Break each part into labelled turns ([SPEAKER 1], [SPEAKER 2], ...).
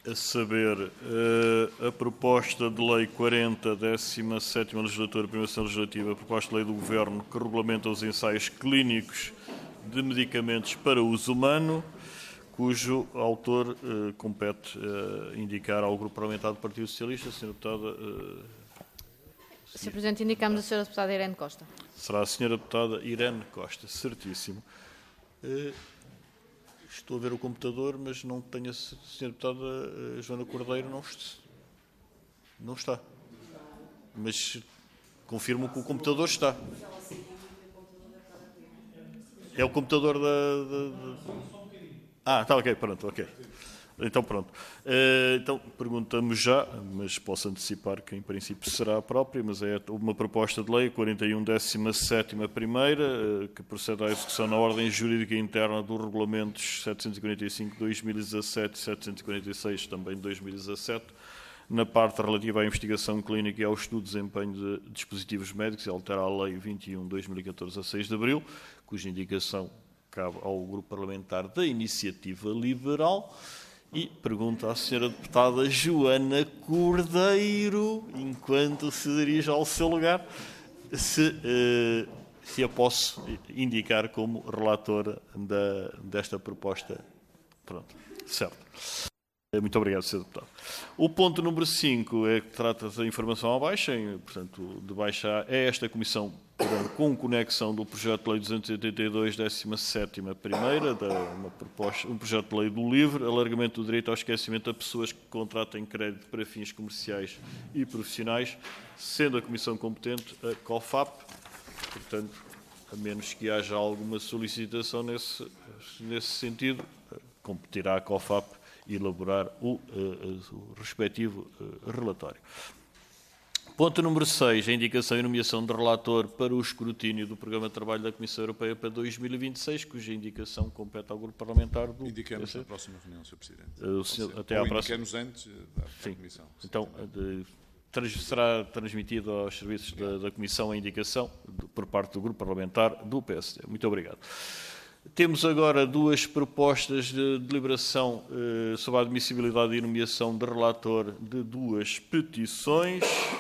[SPEAKER 1] a saber, a proposta de lei 40, 17ª legislatura, primeira sessão legislativa, a proposta de lei do Governo que regulamenta os ensaios clínicos de medicamentos para uso humano, cujo autor compete indicar ao Grupo Parlamentar do Partido Socialista. Sra. Deputada...
[SPEAKER 2] Sr. Presidente, indicamos a Sra. Deputada Irene Costa.
[SPEAKER 1] Será a Sra. Deputada Irene Costa, certíssimo. Estou a ver o computador, mas não tenho a Sra. Deputada Joana Cordeiro, não está. Mas confirmo que o computador está. É o computador está ok, pronto, ok. Então pronto. Então perguntamos já, mas posso antecipar que em princípio será a própria, mas é uma proposta de lei 41, 17ª primeira, que procede à execução na ordem jurídica interna dos regulamentos 745 de 2017 e 746 também de 2017, na parte relativa à investigação clínica e ao estudo de desempenho de dispositivos médicos, e altera a lei 21 de 2014 a 6 de abril, cuja indicação cabe ao Grupo Parlamentar da Iniciativa Liberal. E pergunto à Sra. Deputada Joana Cordeiro, enquanto se dirige ao seu lugar, se a posso indicar como relatora desta proposta. Pronto, certo. Muito obrigado, Sr. Deputado. O ponto número 5 é que trata da informação à baixa, portanto, de baixa é esta comissão, com conexão do projeto de lei 282, 17ª primeira, um projeto de lei do LIVRE, alargamento do direito ao esquecimento a pessoas que contratem crédito para fins comerciais e profissionais, sendo a comissão competente a COFAP. Portanto, a menos que haja alguma solicitação nesse sentido, competirá a COFAP elaborar o respectivo relatório. Ponto número 6, a indicação e nomeação de relator para o escrutínio do Programa de Trabalho da Comissão Europeia para 2026, cuja indicação compete ao Grupo Parlamentar do...
[SPEAKER 3] Indicamos na próxima reunião, Sr. Presidente.
[SPEAKER 1] Até à próxima.
[SPEAKER 3] Indicamos antes da Comissão.
[SPEAKER 1] Então, será transmitido aos serviços da Comissão a indicação por parte do Grupo Parlamentar do PSD. Muito obrigado. Temos agora duas propostas de deliberação sobre a admissibilidade e nomeação de relator de duas petições.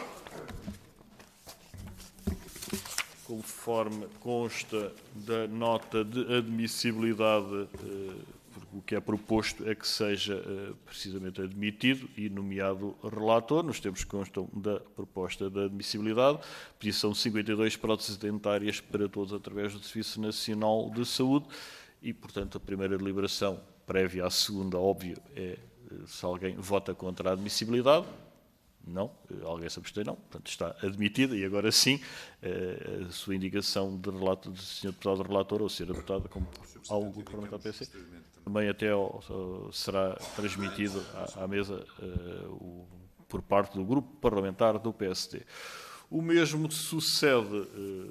[SPEAKER 1] Conforme consta da nota de admissibilidade, o que é proposto é que seja precisamente admitido e nomeado relator, nos termos que constam da proposta de admissibilidade. Petição 52, próteses dentárias para todos através do Serviço Nacional de Saúde e, portanto, a primeira deliberação prévia à segunda, óbvio, é se alguém vota contra a admissibilidade. Não, alguém se abstém, não. Portanto, está admitida e agora sim a sua indicação de relato do Sr. Deputado relator ou Sra. Deputada, como algo do Parlamentar do PC, também até será transmitido à mesa por parte do Grupo Parlamentar do PSD. O mesmo sucede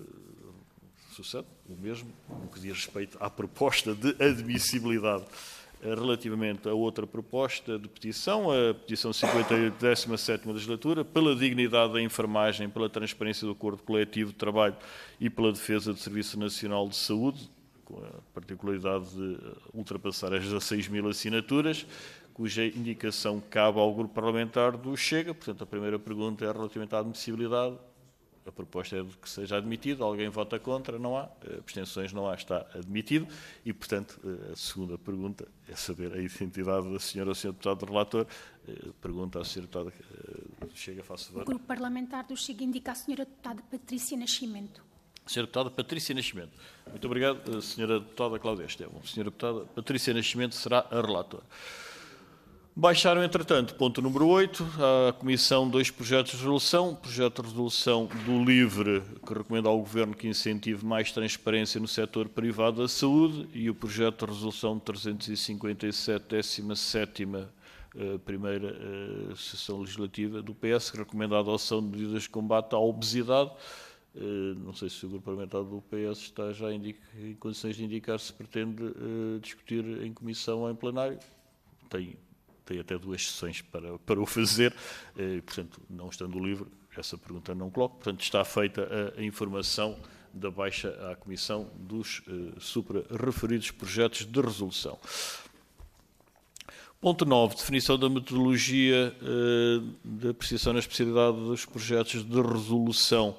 [SPEAKER 1] o mesmo no que diz respeito à proposta de admissibilidade relativamente a outra proposta de petição, a petição 58, 17ª legislatura, pela dignidade da enfermagem, pela transparência do acordo coletivo de trabalho e pela defesa do Serviço Nacional de Saúde, com a particularidade de ultrapassar as 16.000 assinaturas, cuja indicação cabe ao Grupo Parlamentar do Chega. Portanto, a primeira pergunta é relativamente à admissibilidade. A proposta é de que seja admitido, alguém vota contra, não há, abstenções não há, está admitido e, portanto, a segunda pergunta é saber a identidade da senhora ou senhor deputado relator. Pergunta à senhora deputada Chega, faço favor.
[SPEAKER 4] O Grupo Parlamentar do Chega indica a senhora deputada Patrícia Nascimento.
[SPEAKER 1] Senhora deputada Patrícia Nascimento. Muito obrigado, senhora deputada Cláudia Estevam. Senhora deputada Patrícia Nascimento será a relatora. Baixaram, entretanto, ponto número 8, à Comissão 2 projetos de resolução. Projeto de resolução do LIVRE, que recomenda ao Governo que incentive mais transparência no setor privado da saúde, e o projeto de resolução 357, 17ª primeira sessão legislativa do PS, que recomenda a adoção de medidas de combate à obesidade. Não sei se o Grupo Parlamentar do PS está já em condições de indicar se pretende discutir em comissão ou em plenário. Tem até 2 sessões para o fazer, portanto, não estando livre, essa pergunta não coloco. Portanto, está feita a informação da baixa à Comissão dos supra-referidos projetos de resolução. Ponto 9. Definição da metodologia de apreciação na especialidade dos projetos de resolução.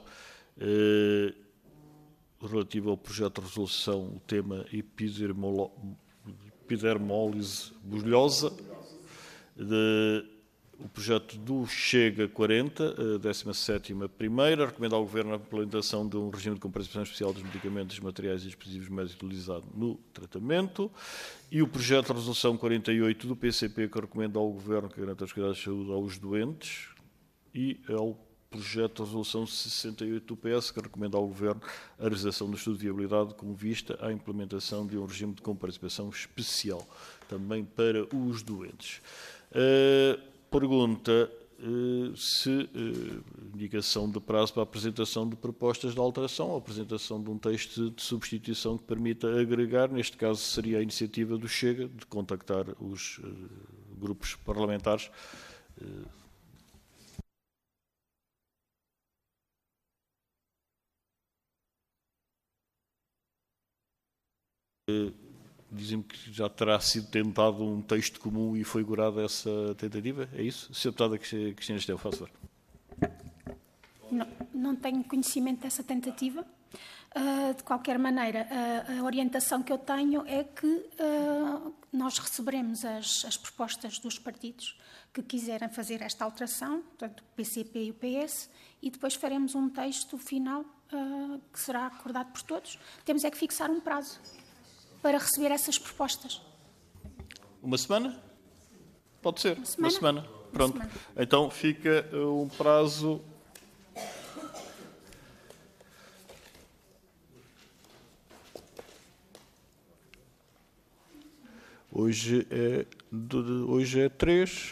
[SPEAKER 1] Relativo ao projeto de resolução, o tema epidermólise bulhosa. O projeto do Chega 40, 17ª primeira, recomenda ao Governo a implementação de um regime de comparticipação especial dos medicamentos, materiais e dispositivos médicos utilizados no tratamento. E o projeto de resolução 48 do PCP, que recomenda ao Governo que garanta os cuidados de saúde aos doentes. E ao projeto de resolução 68 do PS, que recomenda ao Governo a realização do estudo de viabilidade com vista à implementação de um regime de comparticipação especial, também para os doentes. Pergunta se indicação de prazo para a apresentação de propostas de alteração ou apresentação de um texto de substituição que permita agregar, neste caso seria a iniciativa do Chega, de contactar os grupos parlamentares. Dizem-me que já terá sido tentado um texto comum e foi gorada essa tentativa, é isso? Sr. Deputada Cristina Estevão, faz favor.
[SPEAKER 4] Não tenho conhecimento dessa tentativa. De qualquer maneira, a orientação que eu tenho é que nós receberemos as propostas dos partidos que quiserem fazer esta alteração, portanto, o PCP e o PS, e depois faremos um texto final que será acordado por todos. Temos é que fixar um prazo para receber essas propostas.
[SPEAKER 1] Uma semana? Pode ser, uma semana. Pronto.
[SPEAKER 4] Uma semana.
[SPEAKER 1] Então fica um prazo. Hoje é 3.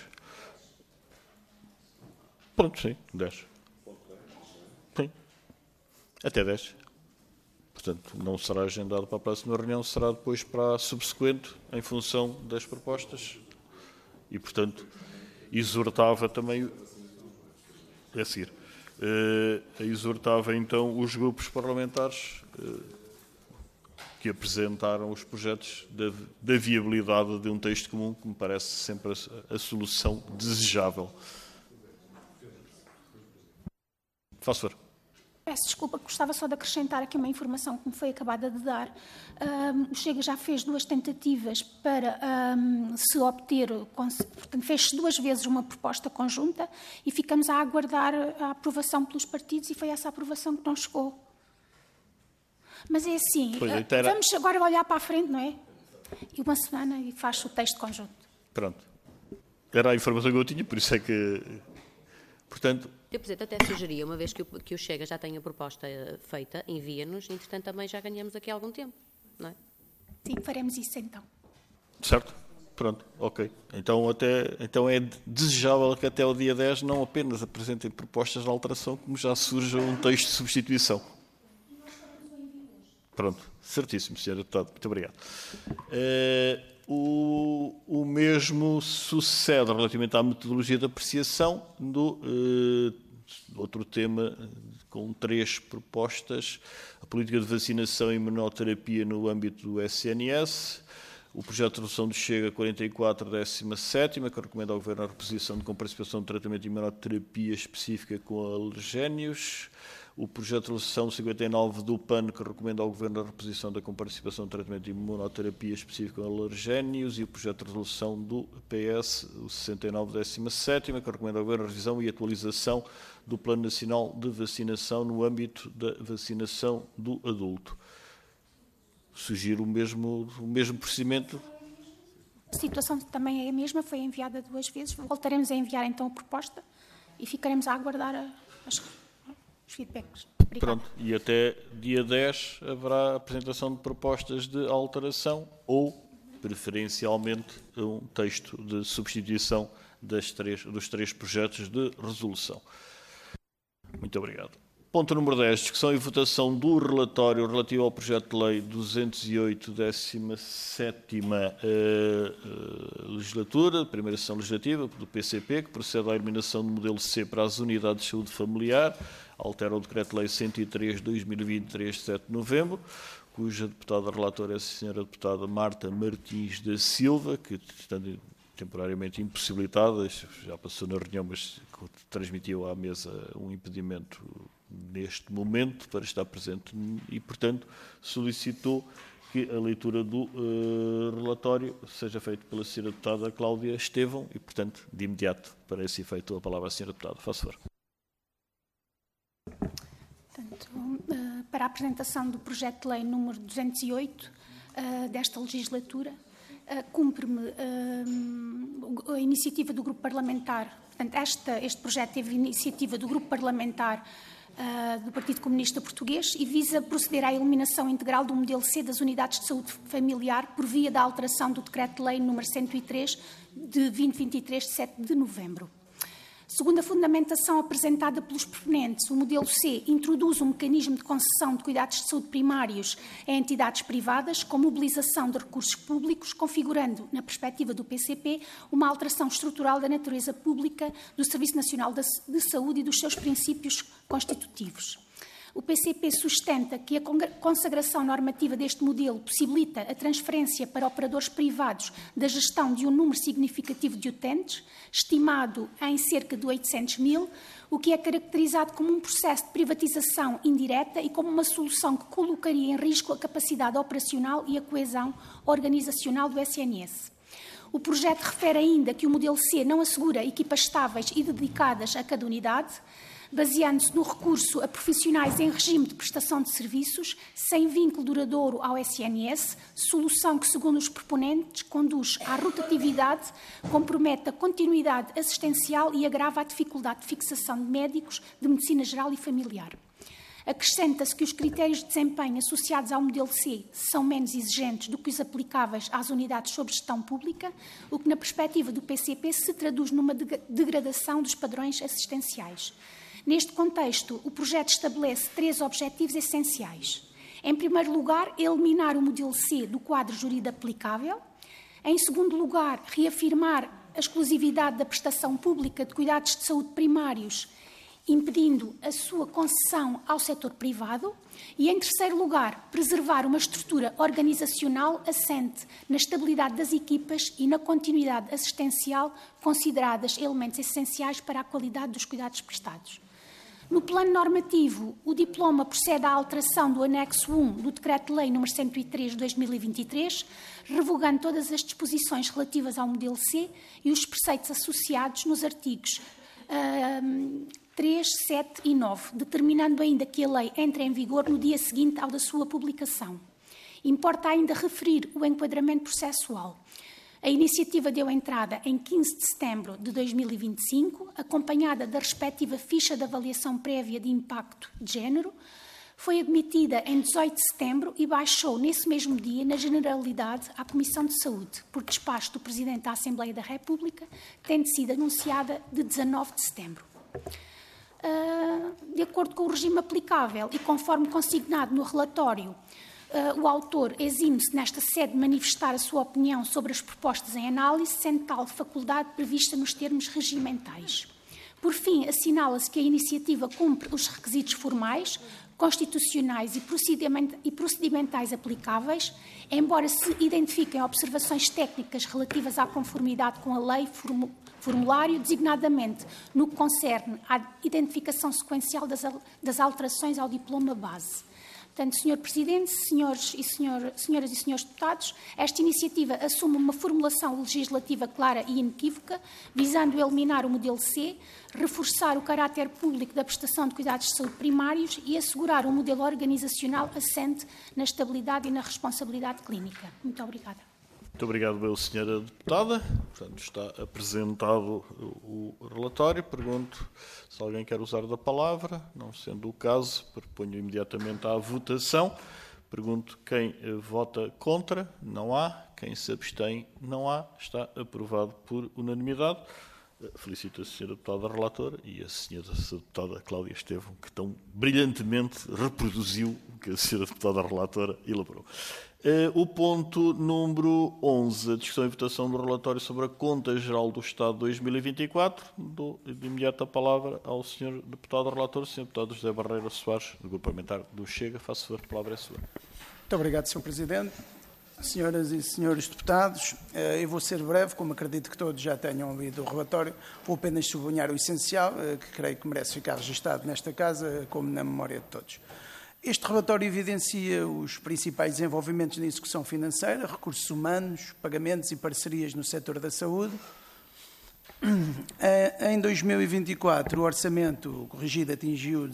[SPEAKER 1] Pronto, sim, 10. Sim. Até 10. Portanto, não será agendado para a próxima reunião, será depois para a subsequente, em função das propostas. E, portanto, exortava também, a seguir, exortava então os grupos parlamentares que apresentaram os projetos da viabilidade de um texto comum, que me parece sempre a solução desejável. Faço favor.
[SPEAKER 4] Peço desculpa, gostava só de acrescentar aqui uma informação que me foi acabada de dar. O Chega já fez 2 tentativas para se obter, portanto, fez 2 vezes uma proposta conjunta e ficamos a aguardar a aprovação pelos partidos e foi essa aprovação que não chegou. Mas é assim, vamos agora olhar para a frente, não é? E uma semana e faz o texto conjunto.
[SPEAKER 1] Pronto. Era a informação que eu tinha, por isso é que... Portanto...
[SPEAKER 5] Eu, Presidente, até sugeria, uma vez que o Chega já tem a proposta feita, envia-nos, entretanto também já ganhamos aqui algum tempo, não é?
[SPEAKER 4] Sim, faremos isso então.
[SPEAKER 1] Certo? Pronto, ok. Então é desejável que até o dia 10 não apenas apresentem propostas de alteração, como já surja um texto de substituição. Pronto, certíssimo, Sr. Deputado. Muito obrigado. O mesmo sucede relativamente à metodologia de apreciação do outro tema com 3 propostas: a política de vacinação e imunoterapia no âmbito do SNS, o projeto de resolução do Chega 44, 17ª, que recomenda ao Governo a reposição de comparticipação de tratamento de imunoterapia específica com alergénios, o projeto de resolução 59 do PAN, que recomenda ao Governo a reposição da comparticipação de tratamento de imunoterapia específica com alergénios, e o projeto de resolução do PS, o 69, 17ª, que recomenda ao Governo a revisão e atualização do Plano Nacional de Vacinação no âmbito da vacinação do adulto. Sugiro o mesmo procedimento.
[SPEAKER 4] A situação também é a mesma, foi enviada 2 vezes. Voltaremos a enviar então a proposta e ficaremos a aguardar os feedbacks. Obrigada.
[SPEAKER 1] Pronto, e até dia 10 haverá a apresentação de propostas de alteração ou, preferencialmente, um texto de substituição dos 3 projetos de resolução. Muito obrigado. Ponto número 10. Discussão e votação do relatório relativo ao projeto de lei 208, 17ª legislatura, primeira sessão legislativa do PCP, que procede à eliminação do modelo C para as unidades de saúde familiar, altera o decreto-lei 103/2023, 7 de novembro, cuja deputada relatora é a senhora deputada Marta Martins da Silva, que, estando temporariamente impossibilitada, já passou na reunião, mas transmitiu à mesa um impedimento neste momento para estar presente e, portanto, solicitou que a leitura do relatório seja feita pela Sra. Deputada Cláudia Estevão e, portanto, de imediato, para esse efeito, a palavra à Sra. Deputada. Faça favor.
[SPEAKER 4] Portanto, para a apresentação do projeto de lei número 208 desta legislatura, cumpre-me a iniciativa do Grupo Parlamentar. Portanto, este projeto teve iniciativa do Grupo Parlamentar do Partido Comunista Português e visa proceder à eliminação integral do modelo C das unidades de saúde familiar por via da alteração do Decreto-Lei número 103 de 2023, de 7 de novembro. Segundo a fundamentação apresentada pelos proponentes, o modelo C introduz um mecanismo de concessão de cuidados de saúde primários a entidades privadas com mobilização de recursos públicos, configurando, na perspectiva do PCP, uma alteração estrutural da natureza pública do Serviço Nacional de Saúde e dos seus princípios constitutivos. O PCP sustenta que a consagração normativa deste modelo possibilita a transferência para operadores privados da gestão de um número significativo de utentes, estimado em cerca de 800 mil, o que é caracterizado como um processo de privatização indireta e como uma solução que colocaria em risco a capacidade operacional e a coesão organizacional do SNS. O projeto refere ainda que o modelo C não assegura equipas estáveis e dedicadas a cada unidade, baseando-se no recurso a profissionais em regime de prestação de serviços, sem vínculo duradouro ao SNS, solução que, segundo os proponentes, conduz à rotatividade, compromete a continuidade assistencial e agrava a dificuldade de fixação de médicos de medicina geral e familiar. Acrescenta-se que os critérios de desempenho associados ao modelo C são menos exigentes do que os aplicáveis às unidades sob gestão pública, o que, na perspectiva do PCP, se traduz numa degradação dos padrões assistenciais. Neste contexto, o projeto estabelece 3 objetivos essenciais. Em primeiro lugar, eliminar o modelo C do quadro jurídico aplicável. Em segundo lugar, reafirmar a exclusividade da prestação pública de cuidados de saúde primários, impedindo a sua concessão ao setor privado. E, em terceiro lugar, preservar uma estrutura organizacional assente na estabilidade das equipas e na continuidade assistencial, consideradas elementos essenciais para a qualidade dos cuidados prestados. No plano normativo, o diploma procede à alteração do anexo 1 do Decreto-Lei nº 103 de 2023, revogando todas as disposições relativas ao modelo C e os preceitos associados nos artigos 3, 7 e 9, determinando ainda que a lei entre em vigor no dia seguinte ao da sua publicação. Importa ainda referir o enquadramento processual. A iniciativa deu entrada em 15 de setembro de 2025, acompanhada da respectiva ficha de avaliação prévia de impacto de género, foi admitida em 18 de setembro e baixou nesse mesmo dia, na generalidade, à Comissão de Saúde, por despacho do Presidente da Assembleia da República, tendo sido anunciada de 19 de setembro. De acordo com o regime aplicável e conforme consignado no relatório, o autor exime-se nesta sede de manifestar a sua opinião sobre as propostas em análise, sendo tal faculdade prevista nos termos regimentais. Por fim, assinala-se que a iniciativa cumpre os requisitos formais, constitucionais e procedimentais aplicáveis, embora se identifiquem observações técnicas relativas à conformidade com a lei formulário, designadamente no que concerne à identificação sequencial das alterações ao diploma base. Portanto, Sr. Presidente, senhoras e senhores deputados, esta iniciativa assume uma formulação legislativa clara e inequívoca, visando eliminar o modelo C, reforçar o caráter público da prestação de cuidados de saúde primários e assegurar um modelo organizacional assente na estabilidade e na responsabilidade clínica. Muito obrigada.
[SPEAKER 1] Muito obrigado, Sra. Deputada. Portanto, está apresentado o relatório. Pergunto se alguém quer usar da palavra. Não sendo o caso, proponho imediatamente à votação. Pergunto quem vota contra. Não há. Quem se abstém. Não há. Está aprovado por unanimidade. Felicito a Sra. Deputada Relatora e a Sra. Deputada Cláudia Estevão, que tão brilhantemente reproduziu o que a Sra. Deputada Relatora elaborou. O ponto número 11, a discussão e votação do relatório sobre a Conta Geral do Estado 2024. Dou de imediato a palavra ao Sr. Deputado Relator, Sr. Deputado José Barreira Soares, do Grupo Parlamentar do Chega. Faço favor, a palavra é sua.
[SPEAKER 6] Muito obrigado, Sr. Presidente. Senhoras e senhores deputados, eu vou ser breve, como acredito que todos já tenham lido o relatório. Vou apenas sublinhar o essencial, que creio que merece ficar registado nesta Casa, como na memória de todos. Este relatório evidencia os principais desenvolvimentos na execução financeira, recursos humanos, pagamentos e parcerias no setor da saúde. Em 2024, o orçamento corrigido atingiu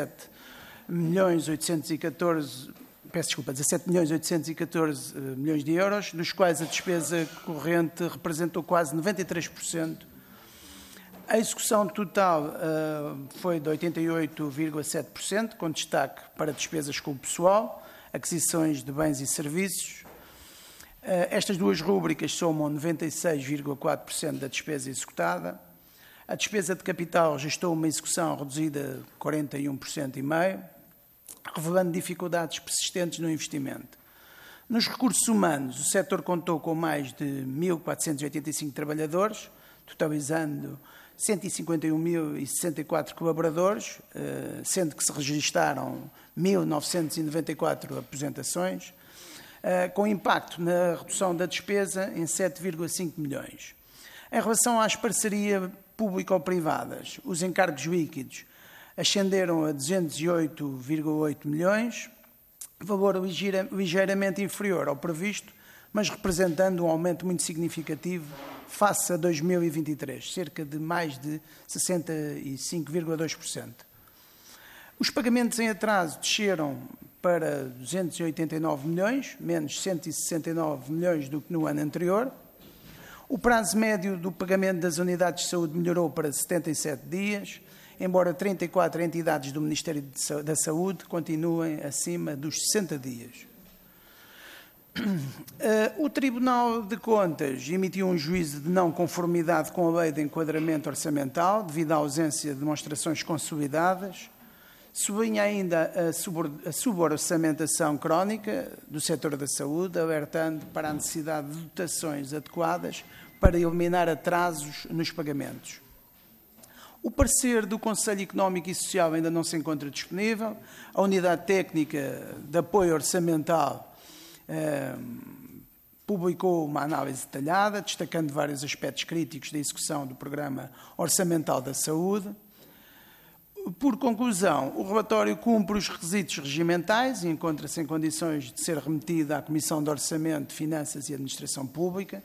[SPEAKER 6] 17.814 milhões de euros, dos quais a despesa corrente representou quase 93%. A execução total foi de 88,7%, com destaque para despesas com o pessoal, aquisições de bens e serviços. Estas duas rúbricas somam 96,4% da despesa executada. A despesa de capital registrou uma execução reduzida de 41,5%, revelando dificuldades persistentes no investimento. Nos recursos humanos, o setor contou com mais de 1.485 trabalhadores, totalizando 151.064 colaboradores, sendo que se registaram 1.994 aposentações, com impacto na redução da despesa em 7,5 milhões. Em relação às parcerias público-privadas, os encargos líquidos ascenderam a 208,8 milhões, valor ligeiramente inferior ao previsto, mas representando um aumento muito significativo face a 2023, cerca de mais de 65,2%. Os pagamentos em atraso desceram para 289 milhões, menos 169 milhões do que no ano anterior. O prazo médio do pagamento das unidades de saúde melhorou para 77 dias, embora 34 entidades do Ministério da Saúde continuem acima dos 60 dias. O Tribunal de Contas emitiu um juízo de não conformidade com a Lei de Enquadramento Orçamental, devido à ausência de demonstrações consolidadas. Sublinha ainda a suborçamentação crónica do setor da saúde, alertando para a necessidade de dotações adequadas para eliminar atrasos nos pagamentos. O parecer do Conselho Económico e Social ainda não se encontra disponível. A Unidade Técnica de Apoio Orçamental publicou uma análise detalhada, destacando vários aspectos críticos da execução do Programa Orçamental da Saúde. Por conclusão, o relatório cumpre os requisitos regimentais e encontra-se em condições de ser remetido à Comissão de Orçamento, Finanças e Administração Pública.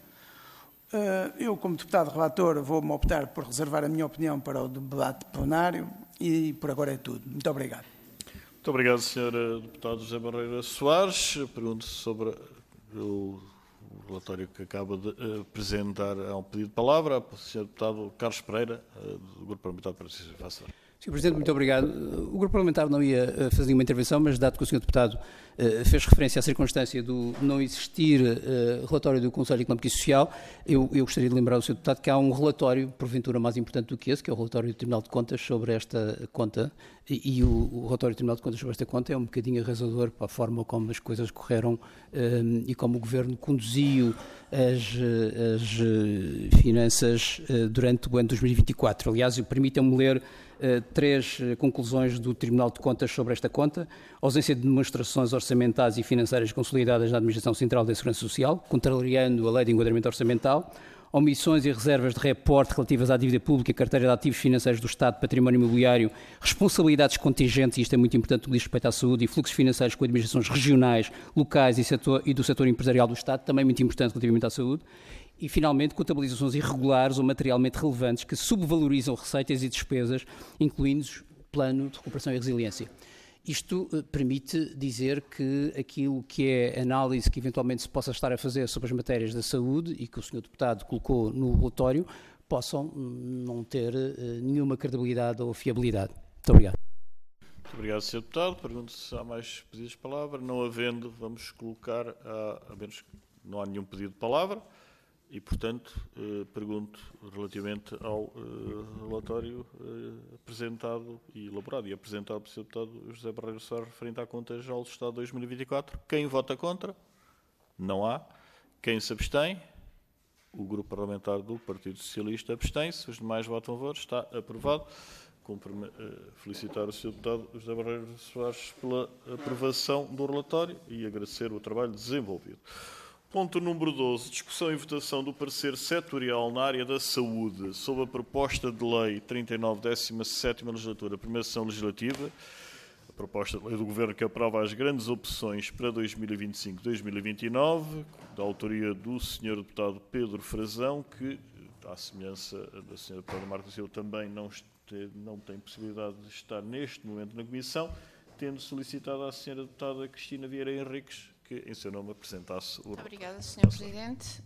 [SPEAKER 6] Eu, como deputado relator, vou-me optar por reservar a minha opinião para o debate plenário e por agora é tudo. Muito obrigado.
[SPEAKER 1] Muito obrigado, Sr. Deputado José Barreira Soares. Pergunto sobre o relatório que acaba de apresentar. Há um pedido de palavra. O Sr. Deputado Carlos Pereira, do Grupo Parlamentar para a Justiça. Faça.
[SPEAKER 7] Sr. Presidente, muito obrigado. O Grupo Parlamentar não ia fazer nenhuma intervenção, mas dado que o Sr. Deputado fez referência à circunstância do não existir relatório do Conselho Económico e Social, eu gostaria de lembrar ao Sr. Deputado que há um relatório, porventura mais importante do que esse, que é o relatório do Tribunal de Contas sobre esta conta, e o relatório do Tribunal de Contas sobre esta conta é um bocadinho arrasador para a forma como as coisas correram e como o Governo conduziu as finanças durante o ano 2024. Aliás, permitam-me ler 3 conclusões do Tribunal de Contas sobre esta conta: ausência de demonstrações orçamentais e financeiras consolidadas na Administração Central da Segurança Social, contrariando a Lei de Enquadramento Orçamental, omissões e reservas de reporte relativas à dívida pública, carteira de ativos financeiros do Estado, património imobiliário, responsabilidades contingentes, e isto é muito importante no que diz respeito à saúde, e fluxos financeiros com administrações regionais, locais e do setor empresarial do Estado, também muito importante relativamente à saúde. E, finalmente, contabilizações irregulares ou materialmente relevantes que subvalorizam receitas e despesas, incluindo o Plano de Recuperação e Resiliência. Isto permite dizer que aquilo que é análise que eventualmente se possa estar a fazer sobre as matérias da saúde e que o Sr. Deputado colocou no relatório possam não ter nenhuma credibilidade ou fiabilidade. Muito obrigado.
[SPEAKER 1] Muito obrigado, Sr. Deputado. Pergunto se há mais pedidos de palavra. Não havendo, vamos colocar, a menos que não há nenhum pedido de palavra. E, portanto, pergunto relativamente ao relatório apresentado e elaborado e apresentado pelo Sr. Deputado José Barreira Soares referente à Conta Geral do Estado 2024. Quem vota contra? Não há. Quem se abstém? O Grupo Parlamentar do Partido Socialista abstém-se. Os demais votam a favor. Está aprovado. Cumpre-me felicitar o Sr. Deputado José Barreira Soares pela aprovação do relatório e agradecer o trabalho desenvolvido. Ponto número 12. Discussão e votação do parecer setorial na área da saúde sobre a proposta de lei 39, 17ª legislatura, primeira sessão legislativa. A proposta de lei do Governo que aprova as grandes opções para 2025-2029, da autoria do Sr. Deputado Pedro Frazão, que, à semelhança da Sra. Deputada Marta Silva, também não tem possibilidade de estar neste momento na Comissão, tendo solicitado à Sra. Deputada Cristina Vieira Henriques que, em seu nome, apresentasse o...
[SPEAKER 8] Muito obrigada, Sr. Presidente.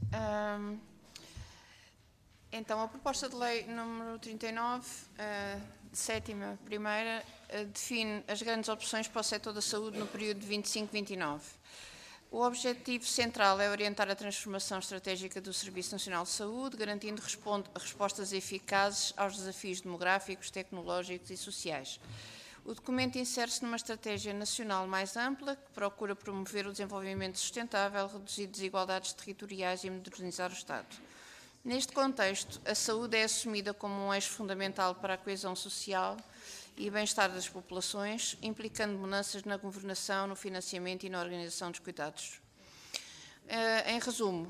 [SPEAKER 8] Então, a proposta de lei número 39, sétima, primeira, define as grandes opções para o setor da saúde no período de 25-29. O objetivo central é orientar a transformação estratégica do Serviço Nacional de Saúde, garantindo respostas eficazes aos desafios demográficos, tecnológicos e sociais. O documento insere-se numa estratégia nacional mais ampla, que procura promover o desenvolvimento sustentável, reduzir desigualdades territoriais e modernizar o Estado. Neste contexto, a saúde é assumida como um eixo fundamental para a coesão social e bem-estar das populações, implicando mudanças na governação, no financiamento e na organização dos cuidados. Em resumo,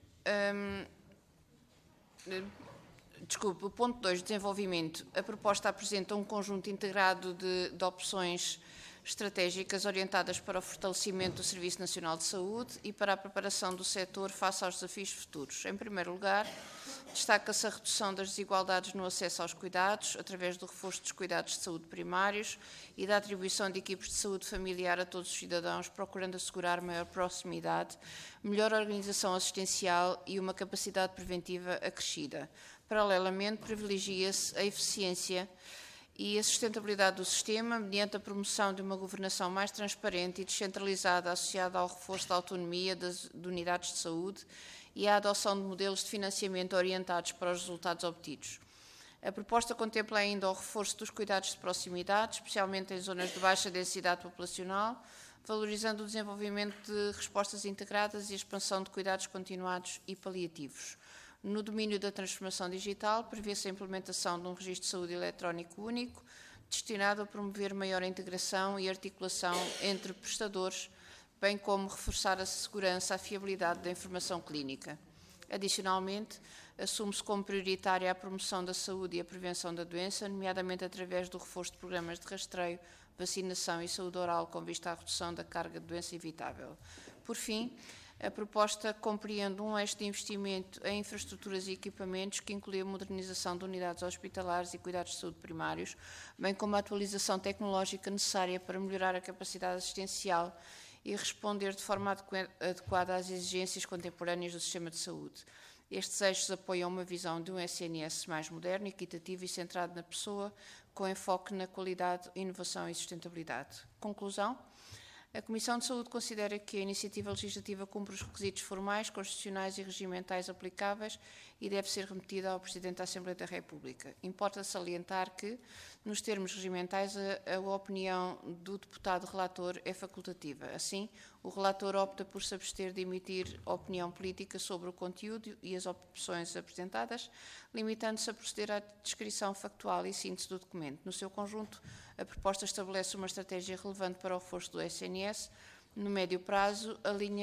[SPEAKER 8] o ponto 2, desenvolvimento. A proposta apresenta um conjunto integrado de opções estratégicas orientadas para o fortalecimento do Serviço Nacional de Saúde e para a preparação do setor face aos desafios futuros. Em primeiro lugar, destaca-se a redução das desigualdades no acesso aos cuidados, através do reforço dos cuidados de saúde primários e da atribuição de equipes de saúde familiar a todos os cidadãos, procurando assegurar maior proximidade, melhor organização assistencial e uma capacidade preventiva acrescida. Paralelamente, privilegia-se a eficiência e a sustentabilidade do sistema mediante a promoção de uma governação mais transparente e descentralizada associada ao reforço da autonomia de unidades de saúde e à adoção de modelos de financiamento orientados para os resultados obtidos. A proposta contempla ainda o reforço dos cuidados de proximidade, especialmente em zonas de baixa densidade populacional, valorizando o desenvolvimento de respostas integradas e a expansão de cuidados continuados e paliativos. No domínio da transformação digital, prevê-se a implementação de um registro de saúde eletrónico único, destinado a promover maior integração e articulação entre prestadores, bem como reforçar a segurança e a fiabilidade da informação clínica. Adicionalmente, assume-se como prioritária a promoção da saúde e a prevenção da doença, nomeadamente através do reforço de programas de rastreio, vacinação e saúde oral com vista à redução da carga de doença evitável. Por fim, a proposta compreende um eixo de investimento em infraestruturas e equipamentos que inclui a modernização de unidades hospitalares e cuidados de saúde primários, bem como a atualização tecnológica necessária para melhorar a capacidade assistencial e responder de forma adequada às exigências contemporâneas do sistema de saúde. Estes eixos apoiam uma visão de um SNS mais moderno, equitativo e centrado na pessoa, com enfoque na qualidade, inovação e sustentabilidade. Conclusão. A Comissão de Saúde considera que a iniciativa legislativa cumpre os requisitos formais, constitucionais e regimentais aplicáveis e deve ser remetida ao Presidente da Assembleia da República. Importa salientar que, nos termos regimentais, a opinião do deputado relator é facultativa. Assim, o relator opta por se abster de emitir opinião política sobre o conteúdo e as opções apresentadas, limitando-se a proceder à descrição factual e síntese do documento. No seu conjunto, a proposta estabelece uma estratégia relevante para o reforço do SNS no médio prazo,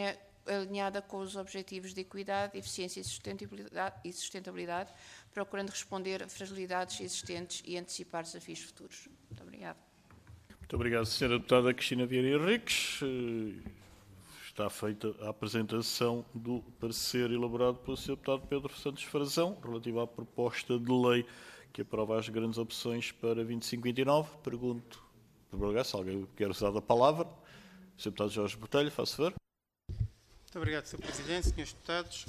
[SPEAKER 8] alinhada com os objetivos de equidade, eficiência e sustentabilidade, procurando responder a fragilidades existentes e antecipar desafios futuros. Muito obrigada.
[SPEAKER 1] Muito obrigado, Sra. Deputada Cristina Vieira Henriques. Está feita a apresentação do parecer elaborado pelo Sr. Deputado Pedro Santos Frazão, relativo à proposta de lei que aprova as grandes opções para 25-29. Pergunto, em primeiro lugar, se alguém quer usar a palavra. Sr. Deputado Jorge Botelho, faça favor.
[SPEAKER 9] Muito obrigado, Sr. Presidente, Srs. Deputados.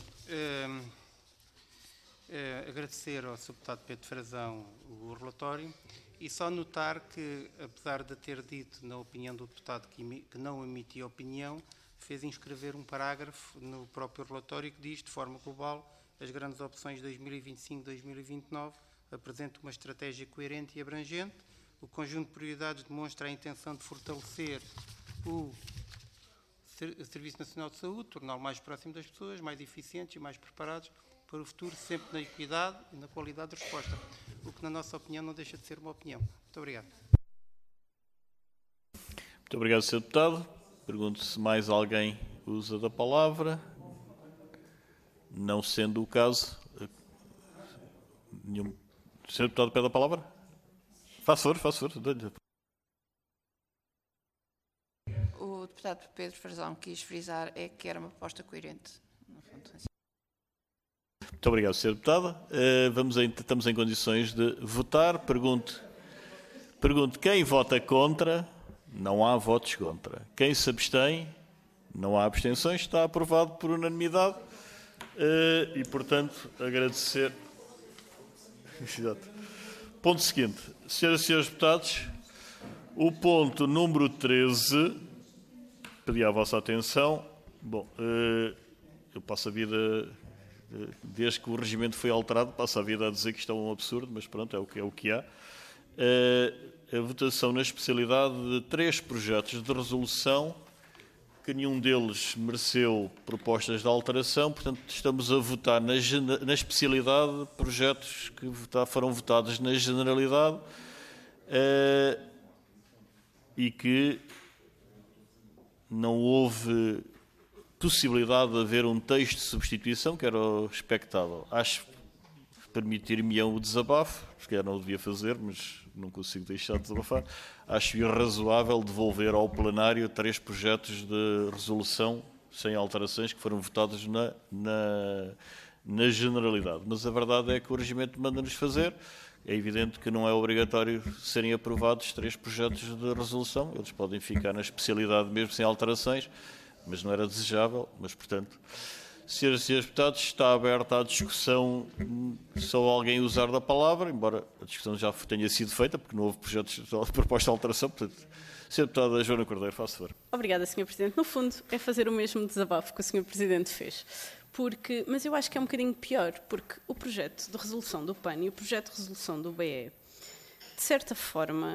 [SPEAKER 9] Agradecer ao Sr. Deputado Pedro Frazão o relatório e só notar que, apesar de ter dito na opinião do deputado que não emitia opinião, fez inscrever um parágrafo no próprio relatório que diz, de forma global, as grandes opções 2025-2029 apresentam uma estratégia coerente e abrangente. O conjunto de prioridades demonstra a intenção de fortalecer o Serviço Nacional de Saúde, torná-lo mais próximo das pessoas, mais eficientes e mais preparados para o futuro, sempre na equidade e na qualidade de resposta, o que, na nossa opinião, não deixa de ser uma opinião. Muito obrigado.
[SPEAKER 1] Muito obrigado, Sr. Deputado. Pergunto se mais alguém usa da palavra. Não sendo o caso, nenhum... Senhor Deputado pede a palavra? Faça favor.
[SPEAKER 8] O deputado Pedro Frazão quis frisar é que era uma proposta coerente.
[SPEAKER 1] Muito obrigado, Sr. Deputado. Estamos em condições de votar. Pergunto quem vota contra. Não há votos contra. Quem se abstém, não há abstenções. Está aprovado por unanimidade. E, portanto, agradecer. Exato. Ponto seguinte. Senhoras e senhores deputados, o ponto número 13, pedi a vossa atenção. Bom, eu passo a vida, desde que o regimento foi alterado, passo a vida a dizer que isto é um absurdo, mas pronto, é o que há. A votação na especialidade de 3 projetos de resolução, que nenhum deles mereceu propostas de alteração, portanto, estamos a votar na especialidade projetos que foram votados na generalidade e que não houve possibilidade de haver um texto de substituição, que era o expectável. Acho, permitir-me-ão o desabafo, se calhar não o devia fazer, mas não consigo deixar de desabafar, acho irrazoável devolver ao plenário 3 projetos de resolução sem alterações que foram votados na generalidade. Mas a verdade é que o regimento manda-nos fazer. É evidente que não é obrigatório serem aprovados 3 projetos de resolução. Eles podem ficar na especialidade mesmo sem alterações, mas não era desejável. Mas, portanto, senhoras e senhores deputados, está aberta a discussão, só alguém usar da palavra, embora a discussão já tenha sido feita, porque não houve projetos de proposta de alteração. Portanto, senhora deputada Joana Cordeiro, faça favor.
[SPEAKER 10] Obrigada, Sr. Presidente. No fundo, é fazer o mesmo desabafo que o Sr. Presidente fez. Mas eu acho que é um bocadinho pior, porque o projeto de resolução do PAN e o projeto de resolução do BE, de certa forma,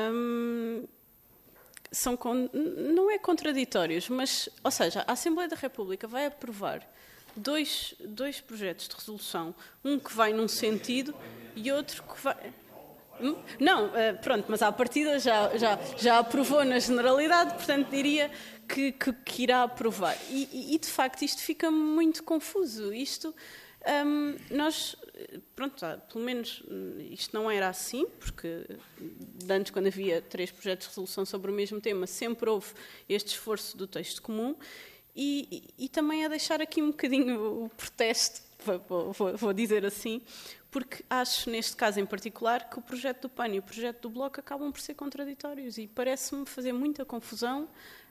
[SPEAKER 10] não é contraditórios, mas, ou seja, a Assembleia da República vai aprovar dois projetos de resolução, um que vai num sentido e outro que vai... Não, pronto, mas à partida já aprovou na generalidade, portanto diria que irá aprovar. E de facto isto fica muito confuso. Pronto, pelo menos isto não era assim, porque antes, quando havia 3 projetos de resolução sobre o mesmo tema, sempre houve este esforço do texto comum. E também a deixar aqui um bocadinho o protesto, vou dizer assim, porque acho, neste caso em particular, que o projeto do PAN e o projeto do Bloco acabam por ser contraditórios e parece-me fazer muita confusão,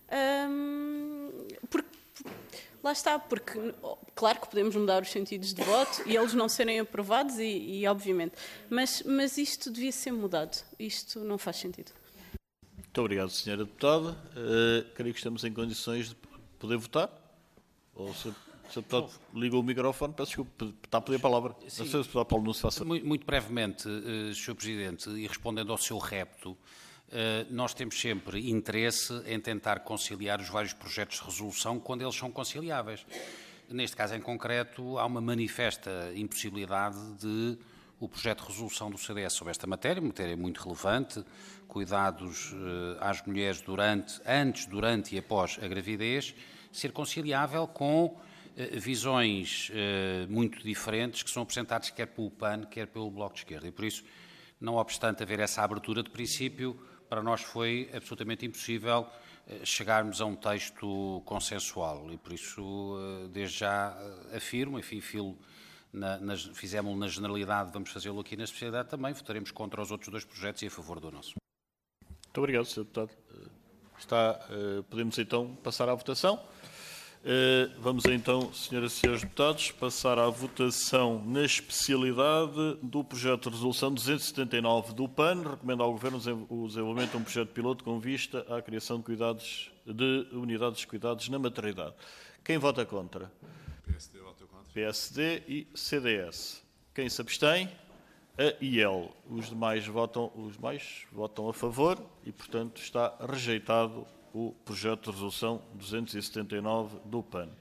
[SPEAKER 10] lá está, porque claro que podemos mudar os sentidos de voto e eles não serem aprovados e obviamente, mas isto devia ser mudado, isto não faz sentido.
[SPEAKER 1] Muito obrigado, senhora deputada. Creio que estamos em condições de poder votar? Ou se o deputado liga o microfone, peço desculpa, está a pedir a palavra. Sim. Não sei se o deputado Paulo não se faça.
[SPEAKER 11] Muito brevemente, Sr. Presidente, e respondendo ao seu repto, nós temos sempre interesse em tentar conciliar os vários projetos de resolução quando eles são conciliáveis. Neste caso em concreto, há uma manifesta impossibilidade de o projeto de resolução do CDS sobre esta matéria muito relevante, cuidados às mulheres antes, durante e após a gravidez, ser conciliável com visões muito diferentes que são apresentadas quer pelo PAN, quer pelo Bloco de Esquerda. E por isso, não obstante haver essa abertura de princípio, para nós foi absolutamente impossível chegarmos a um texto consensual. E por isso, desde já afirmo, enfim, fizemos-lo na generalidade, vamos fazê-lo aqui na especialidade também, votaremos contra os outros 2 projetos e a favor do nosso.
[SPEAKER 1] Muito obrigado, Sr. Deputado. Podemos então passar à votação. Vamos então, senhoras e senhores deputados, passar à votação na especialidade do projeto de resolução 279 do PAN. Recomenda ao Governo o desenvolvimento de um projeto piloto com vista à criação de unidades de cuidados na maternidade. Quem vota contra?
[SPEAKER 3] PSD vota contra.
[SPEAKER 1] PSD e CDS. Quem se abstém? A IEL. Os demais votam a favor e, portanto, está rejeitado o projeto de resolução 279 do PAN.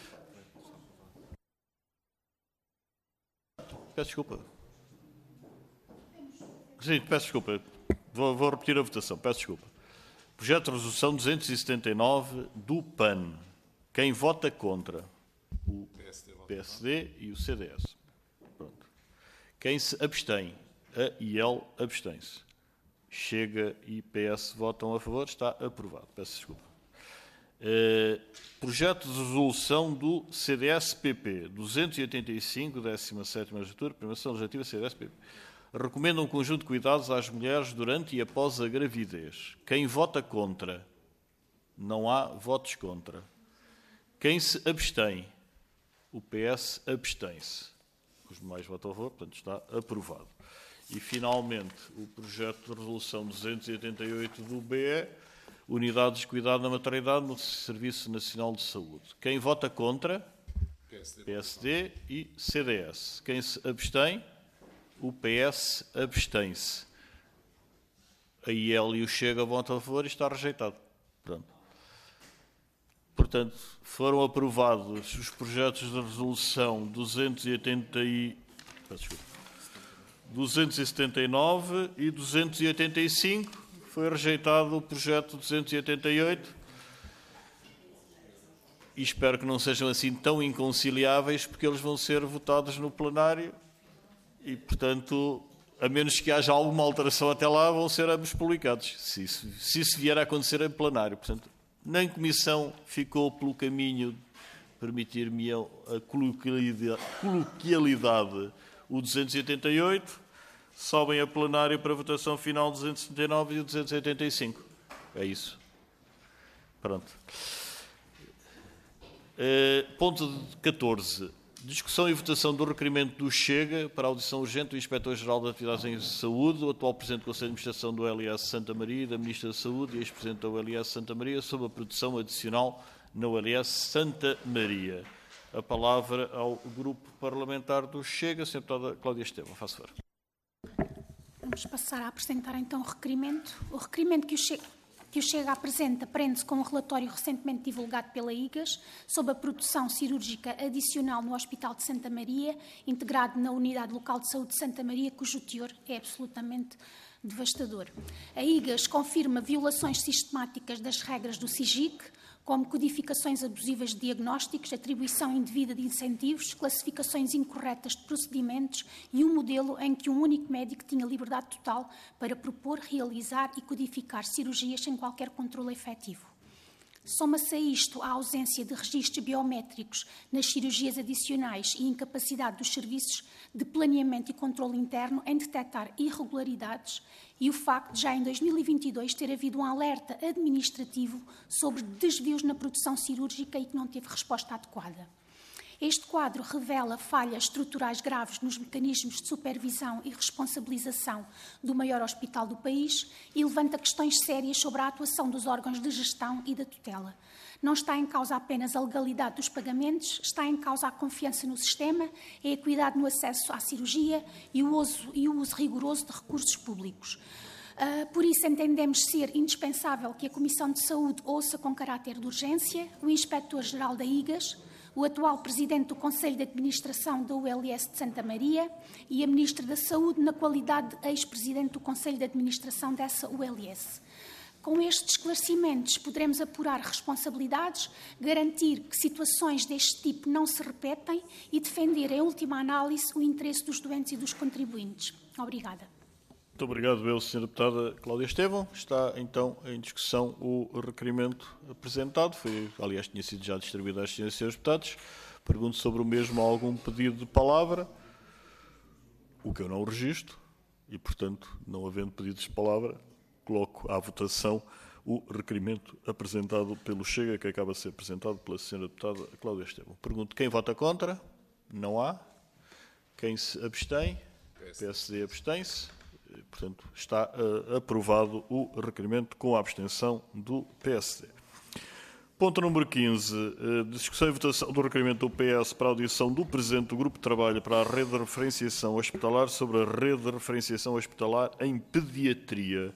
[SPEAKER 1] Peço desculpa. Sim, peço desculpa. Vou repetir a votação. Peço desculpa. Projeto de resolução 279 do PAN. Quem vota contra? O PSD PSD e o CDS. Pronto. Quem se abstém, a e L abstém-se. Chega e PS votam a favor, está aprovado. Peço desculpa. Projeto de resolução do CDS-PP, 285, 17ª legislatura, primeira sessão legislativa CDS-PP. Recomenda um conjunto de cuidados às mulheres durante e após a gravidez. Quem vota contra? Não há votos contra. Quem se abstém? O PS abstém-se. Os demais votam a favor, portanto está aprovado. E, finalmente, o projeto de resolução 288 do BE, Unidades de Cuidado na Maternidade no Serviço Nacional de Saúde. Quem vota contra? PSD e CDS. Quem se abstém? O PS abstém-se. A IEL e o Chega votam a favor e está rejeitado. Pronto. Portanto, foram aprovados os projetos de resolução 279 e 285. Foi rejeitado o projeto 288. E espero que não sejam assim tão inconciliáveis, porque eles vão ser votados no plenário e, portanto, a menos que haja alguma alteração até lá, vão ser ambos publicados, se isso vier a acontecer em plenário. Portanto, nem comissão ficou pelo caminho, permitir-me a coloquialidade, o 288, sobem a plenário para votação final 279 e o 285. É isso. Pronto. Ponto 14. Discussão e votação do requerimento do Chega para a audição urgente do Inspetor-Geral de Atividades em Saúde, o atual Presidente do Conselho de Administração do LS Santa Maria e da Ministra da Saúde e ex-Presidente da LS Santa Maria sobre a produção adicional na LS Santa Maria. A palavra ao Grupo Parlamentar do Chega, Sra. Deputada Cláudia Estevam. Faça favor.
[SPEAKER 4] Vamos passar a apresentar então o requerimento. O requerimento que o Chega apresenta prende-se com um relatório recentemente divulgado pela IGAS sobre a produção cirúrgica adicional no Hospital de Santa Maria, integrado na Unidade Local de Saúde de Santa Maria, cujo teor é absolutamente devastador. A IGAS confirma violações sistemáticas das regras do SIGIC, como codificações abusivas de diagnósticos, atribuição indevida de incentivos, classificações incorretas de procedimentos e um modelo em que um único médico tinha liberdade total para propor, realizar e codificar cirurgias sem qualquer controle efetivo. Soma-se a isto a ausência de registros biométricos nas cirurgias adicionais e incapacidade dos serviços de planeamento e controle interno em detectar irregularidades e o facto de já em 2022 ter havido um alerta administrativo sobre desvios na produção cirúrgica e que não teve resposta adequada. Este quadro revela falhas estruturais graves nos mecanismos de supervisão e responsabilização do maior hospital do país e levanta questões sérias sobre a atuação dos órgãos de gestão e da tutela. Não está em causa apenas a legalidade dos pagamentos, está em causa a confiança no sistema, a equidade no acesso à cirurgia e o uso rigoroso de recursos públicos. Por isso, entendemos ser indispensável que a Comissão de Saúde ouça com caráter de urgência o Inspetor-Geral da IGAS, o atual Presidente do Conselho de Administração da ULS de Santa Maria e a Ministra da Saúde na qualidade de ex-Presidente do Conselho de Administração dessa ULS. Com estes esclarecimentos, poderemos apurar responsabilidades, garantir que situações deste tipo não se repetem e defender, em última análise, o interesse dos doentes e dos contribuintes. Obrigada.
[SPEAKER 1] Muito obrigado, Sra. Deputada Cláudia Estevam. Está, então, em discussão o requerimento apresentado. Aliás, tinha sido já distribuído às senhoras e senhores deputados. Pergunto sobre o mesmo há algum pedido de palavra, o que eu não registro, e, portanto, não havendo pedidos de palavra, coloco à votação o requerimento apresentado pelo Chega, que acaba de ser apresentado pela Sra. Deputada Cláudia Estevam. Pergunto quem vota contra? Não há. Quem se abstém? PSD abstém-se. Portanto, está aprovado o requerimento com a abstenção do PSD. Ponto número 15. Discussão e votação do requerimento do PS para a audição do Presidente do Grupo de Trabalho para a Rede de Referenciação Hospitalar sobre a Rede de Referenciação Hospitalar em Pediatria.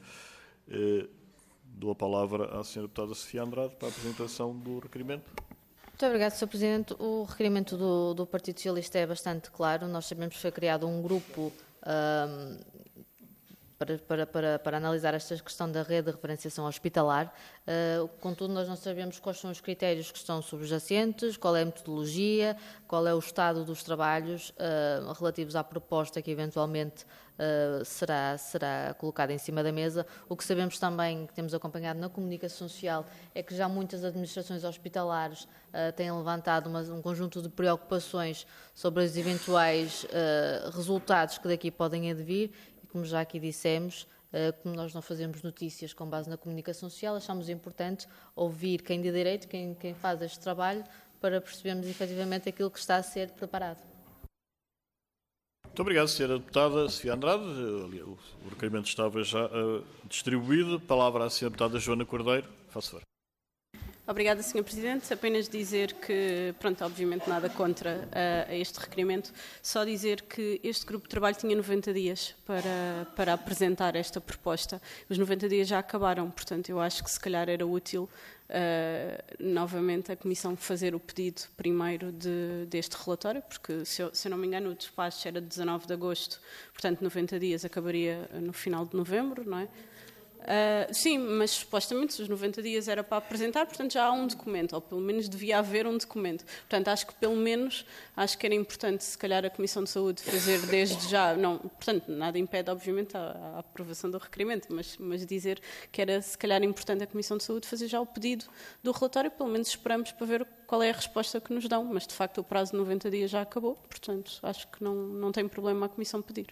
[SPEAKER 1] Dou a palavra à Sra. Deputada Sofia Andrade para a apresentação do requerimento.
[SPEAKER 2] Muito obrigada, Sr. Presidente. O requerimento do Partido Socialista é bastante claro. Nós sabemos que foi criado um grupo para analisar esta questão da rede de referenciação hospitalar. Contudo, nós não sabemos quais são os critérios que estão subjacentes, qual é a metodologia, qual é o estado dos trabalhos relativos à proposta que eventualmente será colocada em cima da mesa. O que sabemos também, que temos acompanhado na comunicação social, é que já muitas administrações hospitalares têm levantado um conjunto de preocupações sobre os eventuais resultados que daqui podem advir. Como já aqui dissemos, como nós não fazemos notícias com base na comunicação social, achamos importante ouvir quem de direito, quem faz este trabalho, para percebermos efetivamente aquilo que está a ser preparado.
[SPEAKER 1] Muito obrigado, Sra. Deputada Sofia Andrade. O requerimento estava já distribuído. Palavra à Sra. Deputada Joana Cordeiro. Faça favor.
[SPEAKER 10] Obrigada, Sr. Presidente. Apenas dizer que, pronto, obviamente nada contra este requerimento, só dizer que este grupo de trabalho tinha 90 dias para apresentar esta proposta. Os 90 dias já acabaram, portanto, eu acho que se calhar era útil novamente a Comissão fazer o pedido primeiro deste relatório, porque, se eu não me engano, o despacho era de 19 de agosto, portanto, 90 dias acabaria no final de novembro, não é? Sim, mas supostamente os 90 dias era para apresentar, portanto já há um documento, ou pelo menos devia haver um documento. Portanto, acho que pelo menos, acho que era importante se calhar a Comissão de Saúde fazer desde já, não, portanto nada impede obviamente a aprovação do requerimento, mas dizer que era se calhar importante a Comissão de Saúde fazer já o pedido do relatório, pelo menos esperamos para ver qual é a resposta que nos dão, mas de facto o prazo de 90 dias já acabou, portanto acho que não tem problema a Comissão pedir.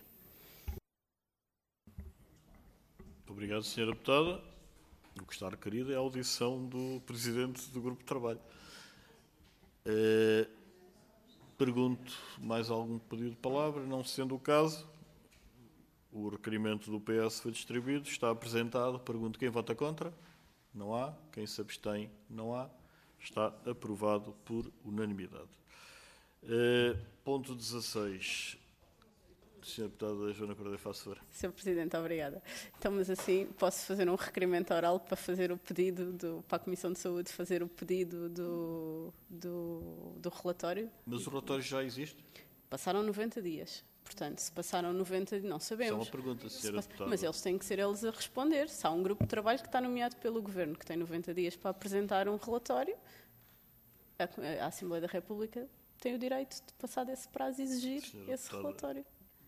[SPEAKER 1] Obrigado, Sra. Deputada. O que está requerido é a audição do Presidente do Grupo de Trabalho. Pergunto mais algum pedido de palavra? Não sendo o caso, o requerimento do PS foi distribuído, está apresentado. Pergunto quem vota contra? Não há. Quem se abstém? Não há. Está aprovado por unanimidade. Ponto 16. Sra. Deputada Joana Cordeiro, faça favor.
[SPEAKER 10] Sr. Presidente, obrigada. Então, mas assim, posso fazer um requerimento oral para fazer o pedido, para a Comissão de Saúde fazer o pedido do relatório?
[SPEAKER 1] Mas o relatório já existe?
[SPEAKER 10] Passaram 90 dias. Portanto, se passaram 90 dias, não sabemos.
[SPEAKER 1] Só uma pergunta, Sra. Deputada.
[SPEAKER 10] Mas eles têm que ser eles a responder. Se há um grupo de trabalho que está nomeado pelo Governo, que tem 90 dias para apresentar um relatório, a Assembleia da República tem o direito de passar desse prazo e exigir esse relatório.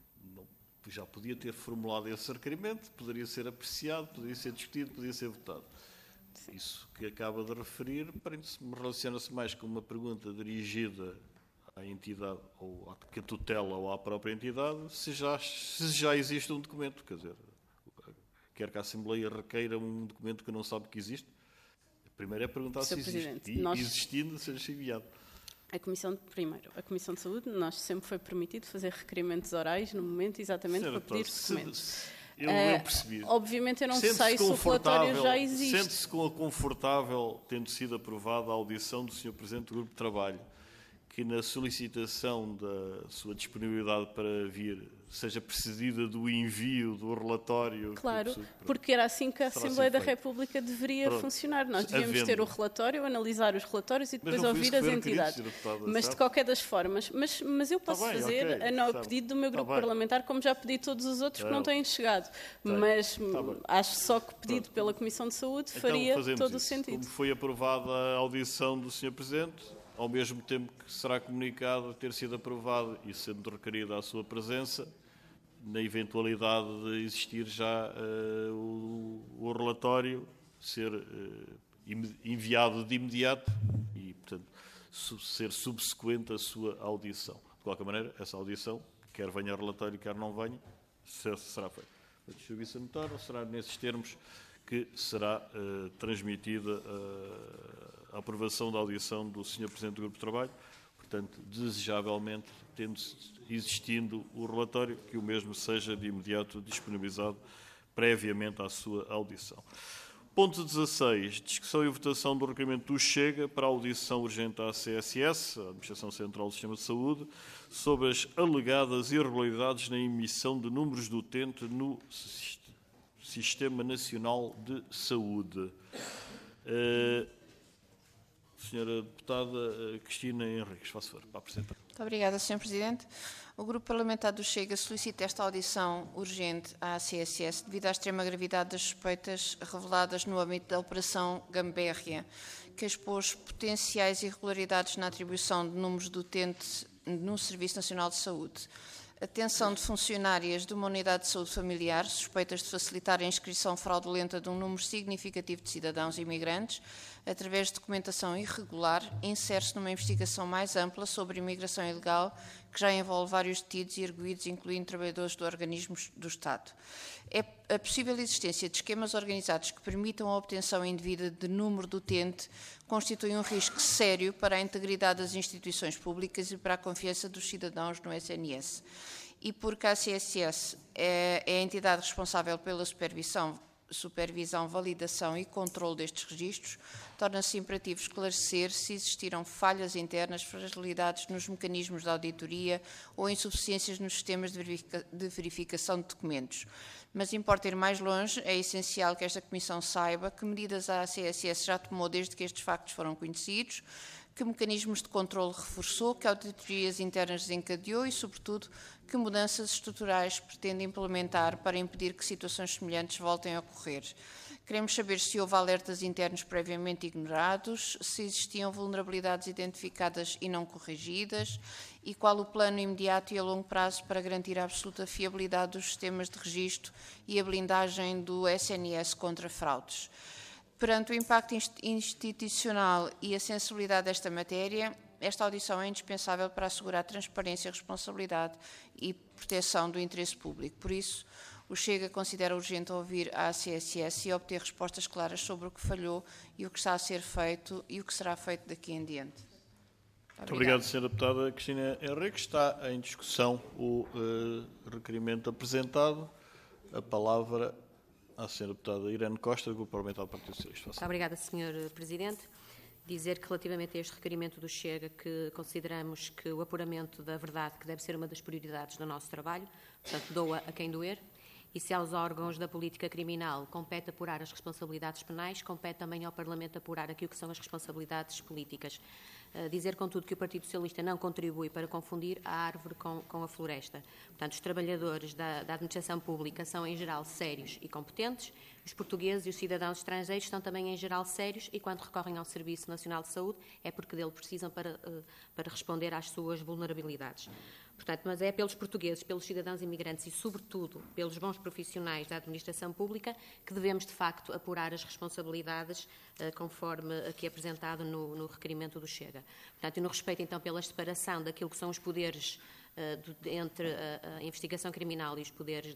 [SPEAKER 1] Já podia ter formulado esse requerimento, poderia ser apreciado, poderia ser discutido, poderia ser votado. Sim. Isso que acaba de referir relaciona-se mais com uma pergunta dirigida à entidade, ou à tutela ou à própria entidade, se já existe um documento. Quer dizer, quer que a Assembleia requeira um documento que não sabe que existe. Primeiro é perguntar se existe. E, existindo, seja enviado.
[SPEAKER 10] A Comissão de Saúde, nós sempre foi permitido fazer requerimentos orais no momento exatamente para pedir documentos.
[SPEAKER 1] Eu percebi.
[SPEAKER 10] Obviamente eu não sei se o relatório já existe.
[SPEAKER 1] Sente-se confortável, tendo sido aprovada a audição do Sr. Presidente do Grupo de Trabalho, que na solicitação da sua disponibilidade para vir seja precedida do envio do relatório?
[SPEAKER 10] Claro, porque era assim que a Assembleia da República deveria funcionar. Nós devíamos ter o relatório, analisar os relatórios e depois ouvir as entidades. Mas de qualquer das formas, mas eu posso fazer a pedido do meu grupo parlamentar, como já pedi todos os outros que não têm chegado. Mas acho só que pedido pela Comissão de Saúde faria todo o sentido.
[SPEAKER 1] Como foi aprovada a audição do Sr. Presidente, ao mesmo tempo que será comunicado ter sido aprovado e sendo requerida a sua presença, na eventualidade de existir já o relatório ser enviado de imediato e, portanto, ser subsequente à sua audição. De qualquer maneira, essa audição, quer venha relatório, quer não venha, será feita. Deixa-me anotar, será nesses termos que será transmitida a aprovação da audição do Sr. Presidente do Grupo de Trabalho, portanto, desejavelmente, existindo o relatório, que o mesmo seja de imediato disponibilizado previamente à sua audição. Ponto 16. Discussão e votação do requerimento do Chega para a audição urgente à CSS, a Administração Central do Sistema de Saúde, sobre as alegadas irregularidades na emissão de números do utente no Sistema Nacional de Saúde. Senhora Deputada Cristina Henriques, faço favor, para apresentar.
[SPEAKER 8] Muito obrigada, Sr. Presidente. O Grupo Parlamentar do Chega solicita esta audição urgente à ACSS devido à extrema gravidade das suspeitas reveladas no âmbito da Operação Gambérria, que expôs potenciais irregularidades na atribuição de números de utente no Serviço Nacional de Saúde. A detenção de funcionárias de uma unidade de saúde familiar, suspeitas de facilitar a inscrição fraudulenta de um número significativo de cidadãos imigrantes, através de documentação irregular, insere-se numa investigação mais ampla sobre imigração ilegal, que já envolve vários detidos e arguidos, incluindo trabalhadores de organismos do Estado. A possível existência de esquemas organizados que permitam a obtenção indevida de número de utente constitui um risco sério para a integridade das instituições públicas e para a confiança dos cidadãos no SNS. E porque a ACSS é a entidade responsável pela supervisão, validação e controle destes registros, torna-se imperativo esclarecer se existiram falhas internas, fragilidades nos mecanismos de auditoria ou insuficiências nos sistemas de verificação de documentos. Mas importa ir mais longe, é essencial que esta Comissão saiba que medidas a ACSS já tomou desde que estes factos foram conhecidos, que mecanismos de controle reforçou, que auditorias internas desencadeou e, sobretudo, que mudanças estruturais pretende implementar para impedir que situações semelhantes voltem a ocorrer. Queremos saber se houve alertas internos previamente ignorados, se existiam vulnerabilidades identificadas e não corrigidas e qual o plano imediato e a longo prazo para garantir a absoluta fiabilidade dos sistemas de registro e a blindagem do SNS contra fraudes. Perante o impacto institucional e a sensibilidade desta matéria, esta audição é indispensável para assegurar transparência, responsabilidade e proteção do interesse público. Por isso, o Chega considera urgente ouvir a ACSS e obter respostas claras sobre o que falhou e o que está a ser feito e o que será feito daqui em diante.
[SPEAKER 1] Muito obrigado, Sra. Deputada Cristina Henriques. Está em discussão o requerimento apresentado. A palavra à Sra. Deputada Irene Costa, do Grupo Parlamentar do Partido Socialista.
[SPEAKER 5] Muito obrigada, Sr. Presidente. Dizer que relativamente a este requerimento do Chega, que consideramos que o apuramento da verdade que deve ser uma das prioridades do nosso trabalho, portanto, doa a quem doer, e se aos órgãos da política criminal compete apurar as responsabilidades penais, compete também ao Parlamento apurar aquilo que são as responsabilidades políticas. Dizer, contudo, que o Partido Socialista não contribui para confundir a árvore com a floresta. Portanto, os trabalhadores da administração pública são, em geral, sérios e competentes. Os portugueses e os cidadãos estrangeiros são também, em geral, sérios e, quando recorrem ao Serviço Nacional de Saúde, é porque dele precisam para responder às suas vulnerabilidades. Portanto, mas é pelos portugueses, pelos cidadãos imigrantes e, sobretudo, pelos bons profissionais da administração pública que devemos, de facto, apurar as responsabilidades conforme aqui apresentado no requerimento do Chega. Portanto, e no respeito, então, pela separação daquilo que são os poderes entre a investigação criminal e os poderes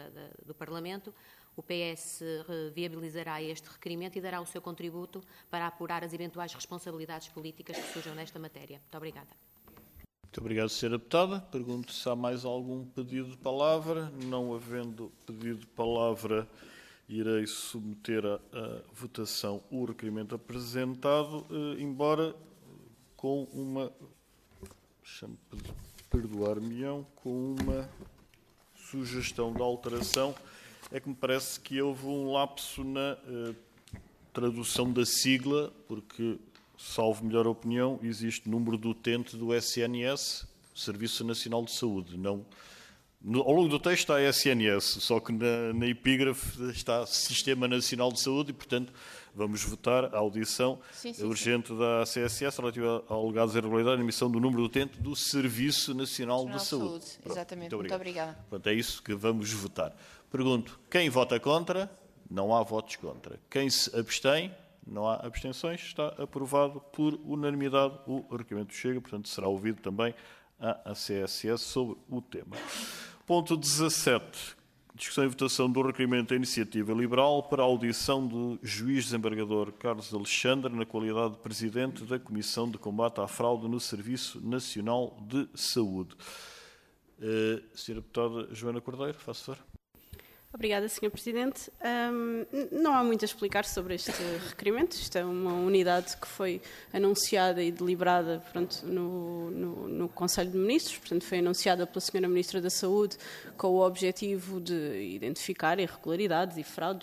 [SPEAKER 5] do Parlamento, o PS viabilizará este requerimento e dará o seu contributo para apurar as eventuais responsabilidades políticas que surjam nesta matéria. Muito obrigada.
[SPEAKER 1] Muito obrigado, Sra. Deputada. Pergunto se há mais algum pedido de palavra. Não havendo pedido de palavra, irei submeter à votação o requerimento apresentado, embora com uma... perdoar-me-ão, com uma sugestão de alteração. É que me parece que houve um lapso na tradução da sigla, porque, salvo melhor opinião, existe número de utente do SNS, Serviço Nacional de Saúde. Não, ao longo do texto está SNS, só que na epígrafe está Sistema Nacional de Saúde e, portanto, vamos votar a audição urgente da ACSS relativa a alegados irregularidades na emissão do número de utente do Serviço Nacional de Saúde.
[SPEAKER 8] Exatamente, muito obrigada.
[SPEAKER 1] Portanto, é isso que vamos votar. Pergunto, quem vota contra? Não há votos contra. Quem se abstém? Não há abstenções. Está aprovado por unanimidade o requerimento do Chega, portanto, será ouvido também a ACSS sobre o tema. Ponto 17. Discussão e votação do requerimento da Iniciativa Liberal para a audição do juiz desembargador Carlos Alexandre na qualidade de Presidente da Comissão de Combate à Fraude no Serviço Nacional de Saúde. Sra. Deputada Joana Cordeiro, faça favor.
[SPEAKER 10] Obrigada, Sr. Presidente. Não há muito a explicar sobre este requerimento. Isto é uma unidade que foi anunciada e deliberada no Conselho de Ministros, portanto foi anunciada pela Sra. Ministra da Saúde com o objetivo de identificar irregularidades e fraudes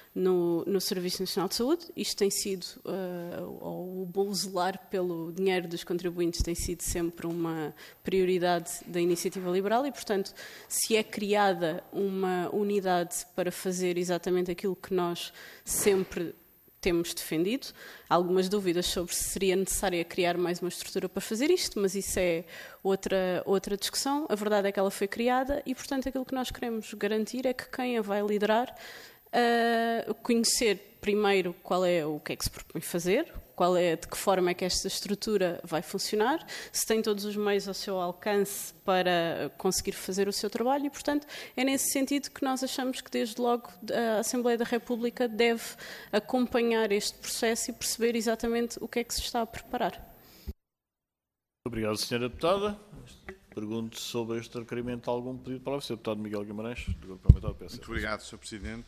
[SPEAKER 10] no Serviço Nacional de Saúde. Isto tem sido, o bom zelar pelo dinheiro dos contribuintes tem sido sempre uma prioridade da Iniciativa Liberal e, portanto, se é criada uma unidade para fazer exatamente aquilo que nós sempre temos defendido. Há algumas dúvidas sobre se seria necessário criar mais uma estrutura para fazer isto, mas isso é outra discussão. A verdade é que ela foi criada e, portanto, aquilo que nós queremos garantir é que quem a vai liderar conhecer primeiro o que é que se propõe fazer, de que forma é que esta estrutura vai funcionar, se tem todos os meios ao seu alcance para conseguir fazer o seu trabalho e, portanto, é nesse sentido que nós achamos que, desde logo, a Assembleia da República deve acompanhar este processo e perceber exatamente o que é que se está a preparar.
[SPEAKER 1] Obrigado, Sra. Deputada. Pergunto sobre este requerimento algum pedido de palavra. Sr. Deputado Miguel Guimarães, do Grupo Parlamentar do PS.
[SPEAKER 3] Muito obrigado, Sr. Presidente.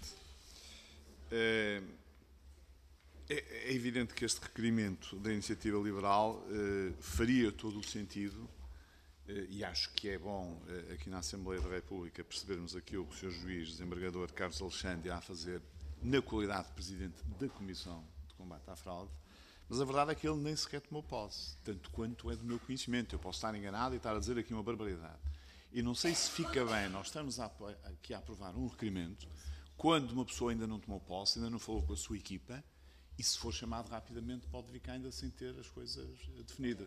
[SPEAKER 3] É evidente que este requerimento da Iniciativa Liberal faria todo o sentido e acho que é bom aqui na Assembleia da República percebermos aquilo que o Sr. Juiz Desembargador Carlos Alexandre irá fazer na qualidade de Presidente da Comissão de Combate à Fraude, mas a verdade é que ele nem sequer tomou posse, tanto quanto é do meu conhecimento. Eu posso estar enganado e estar a dizer aqui uma barbaridade. E não sei se fica bem nós estamos aqui a aprovar um requerimento quando uma pessoa ainda não tomou posse, ainda não falou com a sua equipa, e se for chamado rapidamente pode vir cá ainda sem ter as coisas definidas.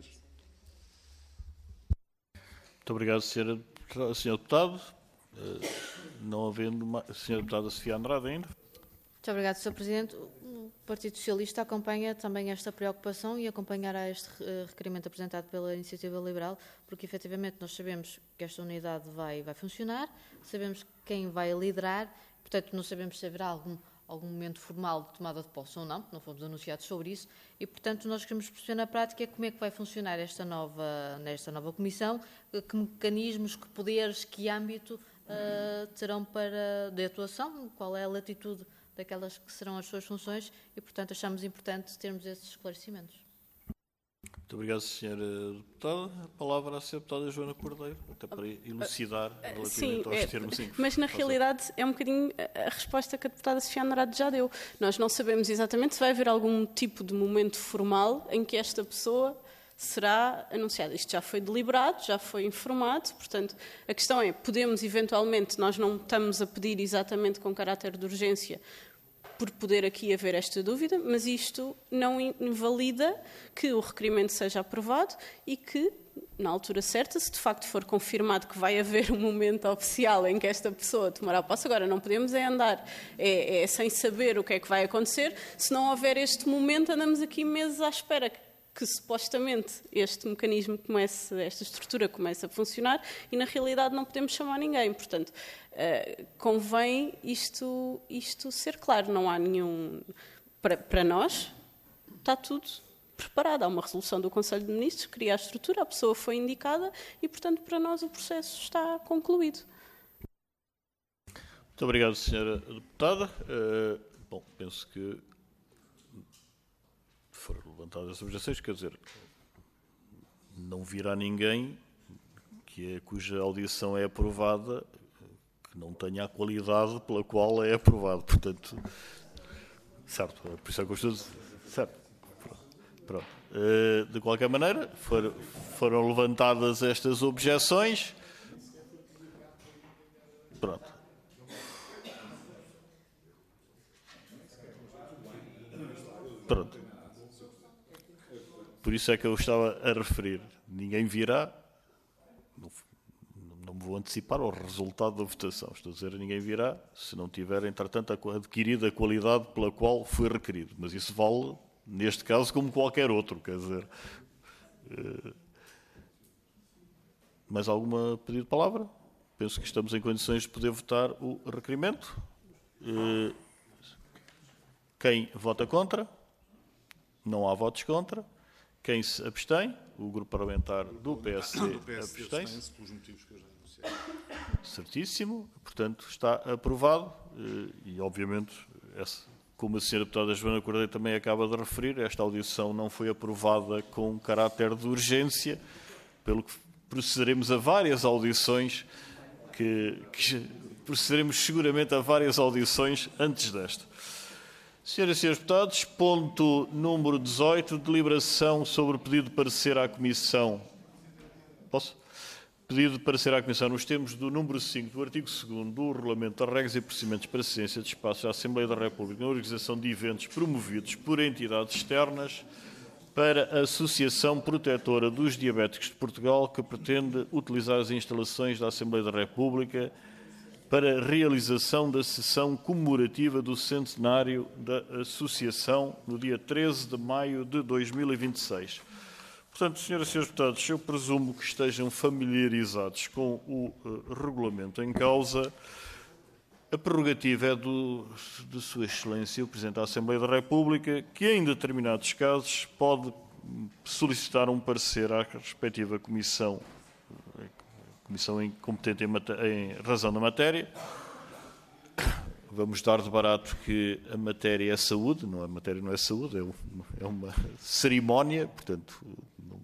[SPEAKER 1] Muito obrigado, Sr. Deputado. Não havendo Sra. Deputada Sofia Andrade ainda.
[SPEAKER 2] Muito obrigado, Sr. Presidente. O Partido Socialista acompanha também esta preocupação e acompanhará este requerimento apresentado pela Iniciativa Liberal, porque efetivamente nós sabemos que esta unidade vai funcionar, sabemos quem vai liderar, portanto não sabemos se haverá algum momento formal de tomada de posse ou não, não fomos anunciados sobre isso, e portanto nós queremos perceber na prática como é que vai funcionar nesta nova comissão, que mecanismos, que poderes, que âmbito terão de atuação, qual é a latitude daquelas que serão as suas funções e, portanto, achamos importante termos esses esclarecimentos.
[SPEAKER 1] Muito obrigado, Sra. Deputada. A palavra à Sra. Deputada Joana Cordeiro, até para elucidar relativamente aos termos.
[SPEAKER 10] Mas, na realidade, é um bocadinho a resposta que a deputada Sofia Andrade já deu. Nós não sabemos exatamente se vai haver algum tipo de momento formal em que esta pessoa será anunciada. Isto já foi deliberado, já foi informado, portanto, a questão é, podemos eventualmente, nós não estamos a pedir exatamente com caráter de urgência por poder aqui haver esta dúvida, mas isto não invalida que o requerimento seja aprovado e que, na altura certa, se de facto for confirmado que vai haver um momento oficial em que esta pessoa tomará posse, agora não podemos andar sem saber o que é que vai acontecer. Se não houver este momento, andamos aqui meses à espera que supostamente este mecanismo esta estrutura comece a funcionar e na realidade não podemos chamar ninguém. Portanto, convém isto ser claro, não há nenhum... Para nós está tudo preparado. Há uma resolução do Conselho de Ministros que cria a estrutura, a pessoa foi indicada e, portanto, para nós o processo está concluído.
[SPEAKER 1] Muito obrigado, Sra. Deputada. Bom, penso que foram levantadas as objeções, quer dizer, não virá ninguém cuja audição é aprovada que não tenha a qualidade pela qual é aprovado. Portanto, certo, por isso é que eu estou a dizer. Certo. Pronto. De qualquer maneira, foram levantadas estas objeções. Pronto. Pronto. Por isso é que eu estava a referir. Ninguém virá, não me vou antecipar ao resultado da votação. Estou a dizer, ninguém virá se não tiver, entretanto, adquirido a qualidade pela qual foi requerido. Mas isso vale, neste caso, como qualquer outro. Quer dizer, mais alguma pedido de palavra? Penso que estamos em condições de poder votar o requerimento. Quem vota contra? Não há votos contra. Quem se abstém? O Grupo Parlamentar do PSD abstém-se.
[SPEAKER 3] Pelos motivos que eu já anunciei.
[SPEAKER 1] Certíssimo. Portanto, está aprovado. E, obviamente, como a Sra. Deputada Joana Cordeiro também acaba de referir, esta audição não foi aprovada com caráter de urgência, pelo que procederemos a várias audições, procederemos seguramente a várias audições antes desta. Senhoras e senhores deputados, ponto número 18, deliberação sobre o pedido de parecer à Comissão. Posso? Pedido de parecer à Comissão nos termos do número 5 do artigo 2º do Regulamento das Regras e Procedimentos para a Cedência de Espaços da Assembleia da República na organização de eventos promovidos por entidades externas para a Associação Protetora dos Diabéticos de Portugal, que pretende utilizar as instalações da Assembleia da República para a realização da sessão comemorativa do centenário da Associação no dia 13 de maio de 2026. Portanto, senhoras e senhores deputados, eu presumo que estejam familiarizados com o regulamento em causa. A prerrogativa é de Sua Excelência, o Presidente da Assembleia da República, que em determinados casos pode solicitar um parecer à respectiva comissão competente em razão da matéria. Vamos dar de barato que a matéria é saúde, a matéria não é saúde, é uma cerimónia, portanto, não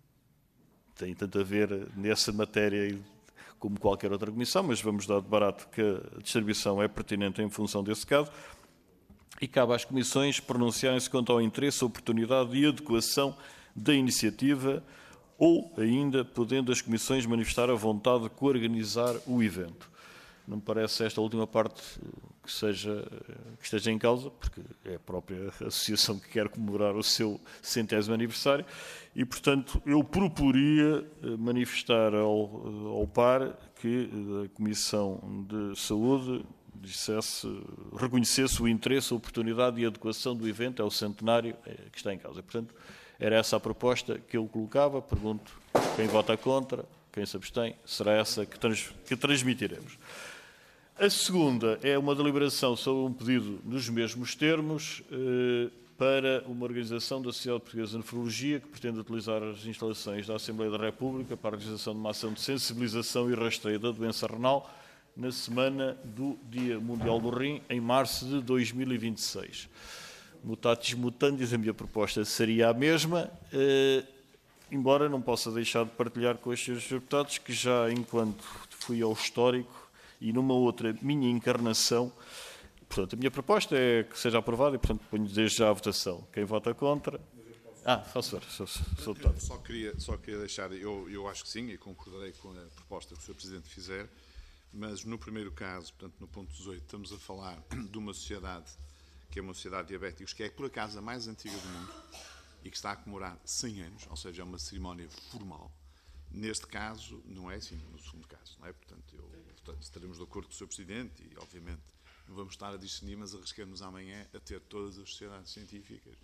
[SPEAKER 1] tem tanto a ver nessa matéria como qualquer outra comissão, mas vamos dar de barato que a distribuição é pertinente em função desse caso e cabe às comissões pronunciarem-se quanto ao interesse, oportunidade e adequação da iniciativa ou, ainda, podendo as comissões manifestar a vontade de coorganizar o evento. Não me parece esta última parte que esteja em causa, porque é a própria associação que quer comemorar o seu 100º aniversário e, portanto, eu proporia manifestar ao par que a Comissão de Saúde reconhecesse o interesse, a oportunidade e a adequação do evento ao centenário que está em causa. Portanto, era essa a proposta que eu colocava. Pergunto quem vota contra, quem se abstém. Será essa que transmitiremos. A segunda é uma deliberação sobre um pedido nos mesmos termos para uma organização da Sociedade Portuguesa de Nefrologia que pretende utilizar as instalações da Assembleia da República para a realização de uma ação de sensibilização e rastreio da doença renal na semana do Dia Mundial do Rim, em março de 2026. Mutatis mutandis, a minha proposta seria a mesma, embora não possa deixar de partilhar com os senhores deputados que já, enquanto fui ao histórico e numa outra minha encarnação, portanto, a minha proposta é que seja aprovada e, portanto, ponho desde já a votação. Quem vota contra? Faço ver, sou deputado.
[SPEAKER 3] Só queria deixar, eu acho que sim, e concordarei com a proposta que o Sr. Presidente fizer, mas no primeiro caso, portanto, no ponto 18, estamos a falar de uma sociedade que é uma sociedade de diabéticos, que é, por acaso, a mais antiga do mundo e que está a comemorar 100 anos, ou seja, é uma cerimónia formal. Neste caso, não é assim no segundo caso, não é? Portanto, estaremos de acordo com o Sr. Presidente e, obviamente, não vamos estar a discernir, mas arriscamos amanhã a ter todas as sociedades científicas.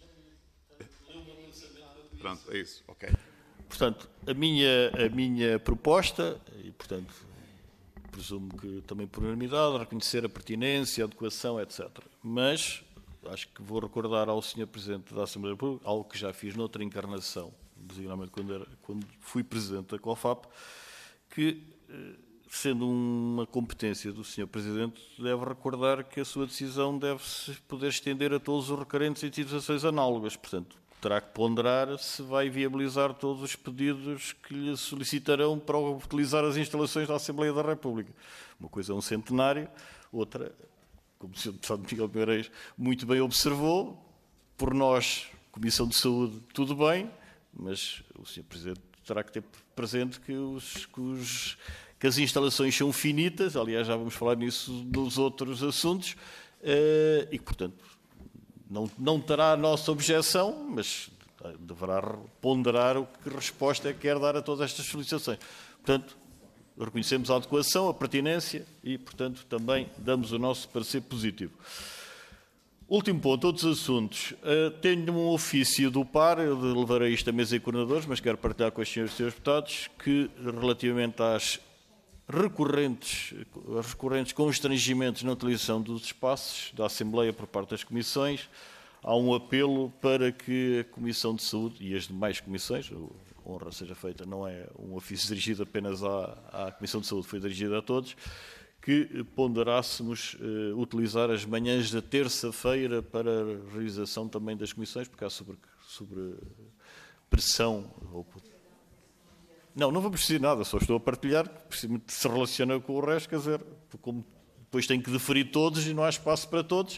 [SPEAKER 3] Pronto, é isso, ok.
[SPEAKER 1] Portanto, a minha proposta, e, portanto, presumo que também por unanimidade, reconhecer a pertinência, a adequação, etc. Mas acho que vou recordar ao Sr. Presidente da Assembleia da República, algo que já fiz noutra encarnação, designadamente quando fui Presidente da COFAP, que, sendo uma competência do Sr. Presidente, deve recordar que a sua decisão deve-se poder estender a todos os requerentes em situações análogas. Portanto, terá que ponderar se vai viabilizar todos os pedidos que lhe solicitarão para utilizar as instalações da Assembleia da República. Uma coisa é um centenário, outra, como o Sr. Deputado Miguel Guimarães muito bem observou, por nós, Comissão de Saúde, tudo bem, mas o Sr. Presidente terá que ter presente que as instalações são finitas, aliás, já vamos falar nisso nos outros assuntos, e que, portanto, não terá a nossa objeção, mas deverá ponderar o que resposta é que quer dar a todas estas solicitações. Portanto, reconhecemos a adequação, a pertinência e, portanto, também damos o nosso parecer positivo. Último ponto, outros assuntos. Tenho um ofício do PAR, eu levarei isto à mesa de coordenadores, mas quero partilhar com os senhores e senhores deputados que, relativamente às recorrentes constrangimentos na utilização dos espaços da Assembleia por parte das comissões, há um apelo para que a Comissão de Saúde e as demais comissões, a honra seja feita, não é um ofício dirigido apenas à Comissão de Saúde, foi dirigido a todos, que ponderássemos utilizar as manhãs da terça-feira para a realização também das comissões, porque há sobre pressão. Não vamos precisar nada, só estou a partilhar, que se relaciona com o resto, quer dizer, como depois tem que deferir todos e não há espaço para todos,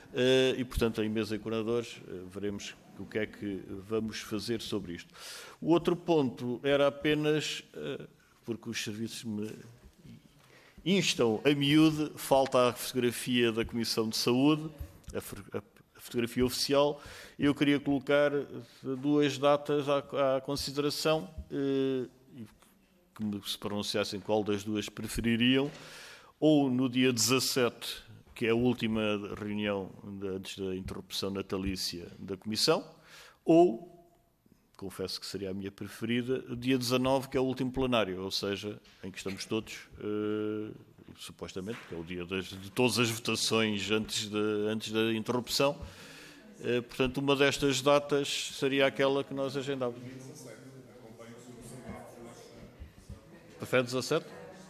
[SPEAKER 1] e, portanto, em mesa de coordenadores, veremos o que é que vamos fazer sobre isto. O outro ponto era apenas, porque os serviços me instam a miúde, falta a fotografia da Comissão de Saúde, a fotografia oficial. Eu queria colocar 2 datas à consideração, que me se pronunciassem qual das 2 prefeririam, ou no dia 17, que é a última reunião antes da interrupção natalícia da Comissão, ou, confesso que seria a minha preferida, dia 19, que é o último plenário, ou seja, em que estamos todos, supostamente, que é o dia de todas as votações antes da interrupção. Portanto, uma destas datas seria aquela que nós agendávamos. Prefere 17?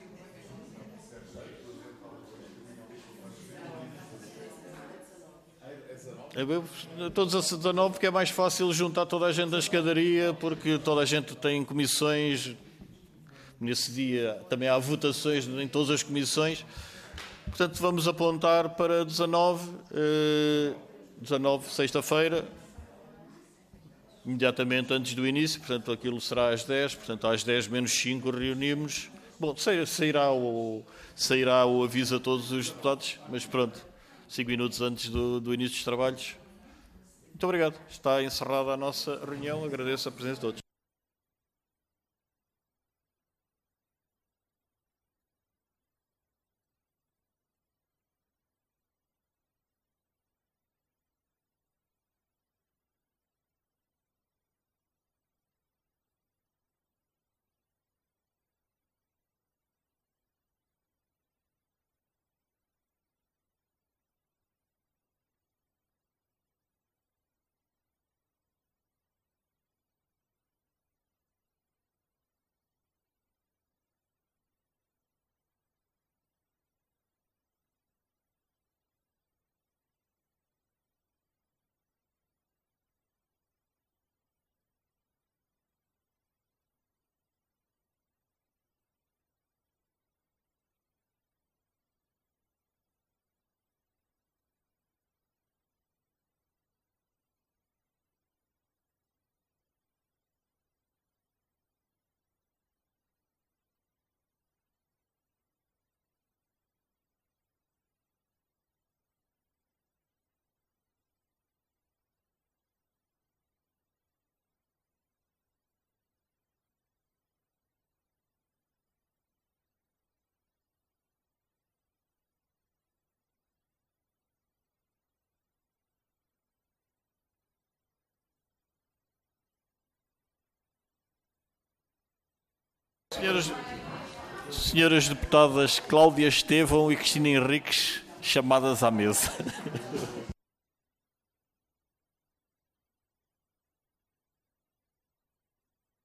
[SPEAKER 1] Todos a 19, porque é mais fácil juntar toda a gente na escadaria, porque toda a gente tem comissões. Nesse dia também há votações em todas as comissões. Portanto, vamos apontar para 19, sexta-feira, imediatamente antes do início. Portanto, aquilo será às 10. Portanto, às 10 menos 5 reunimos. Bom, sairá o aviso a todos os deputados, mas pronto, 5 minutos antes do início dos trabalhos. Muito obrigado. Está encerrada a nossa reunião. Agradeço a presença de todos. Senhoras deputadas Cláudia Estevão e Cristina Henriques, chamadas à mesa.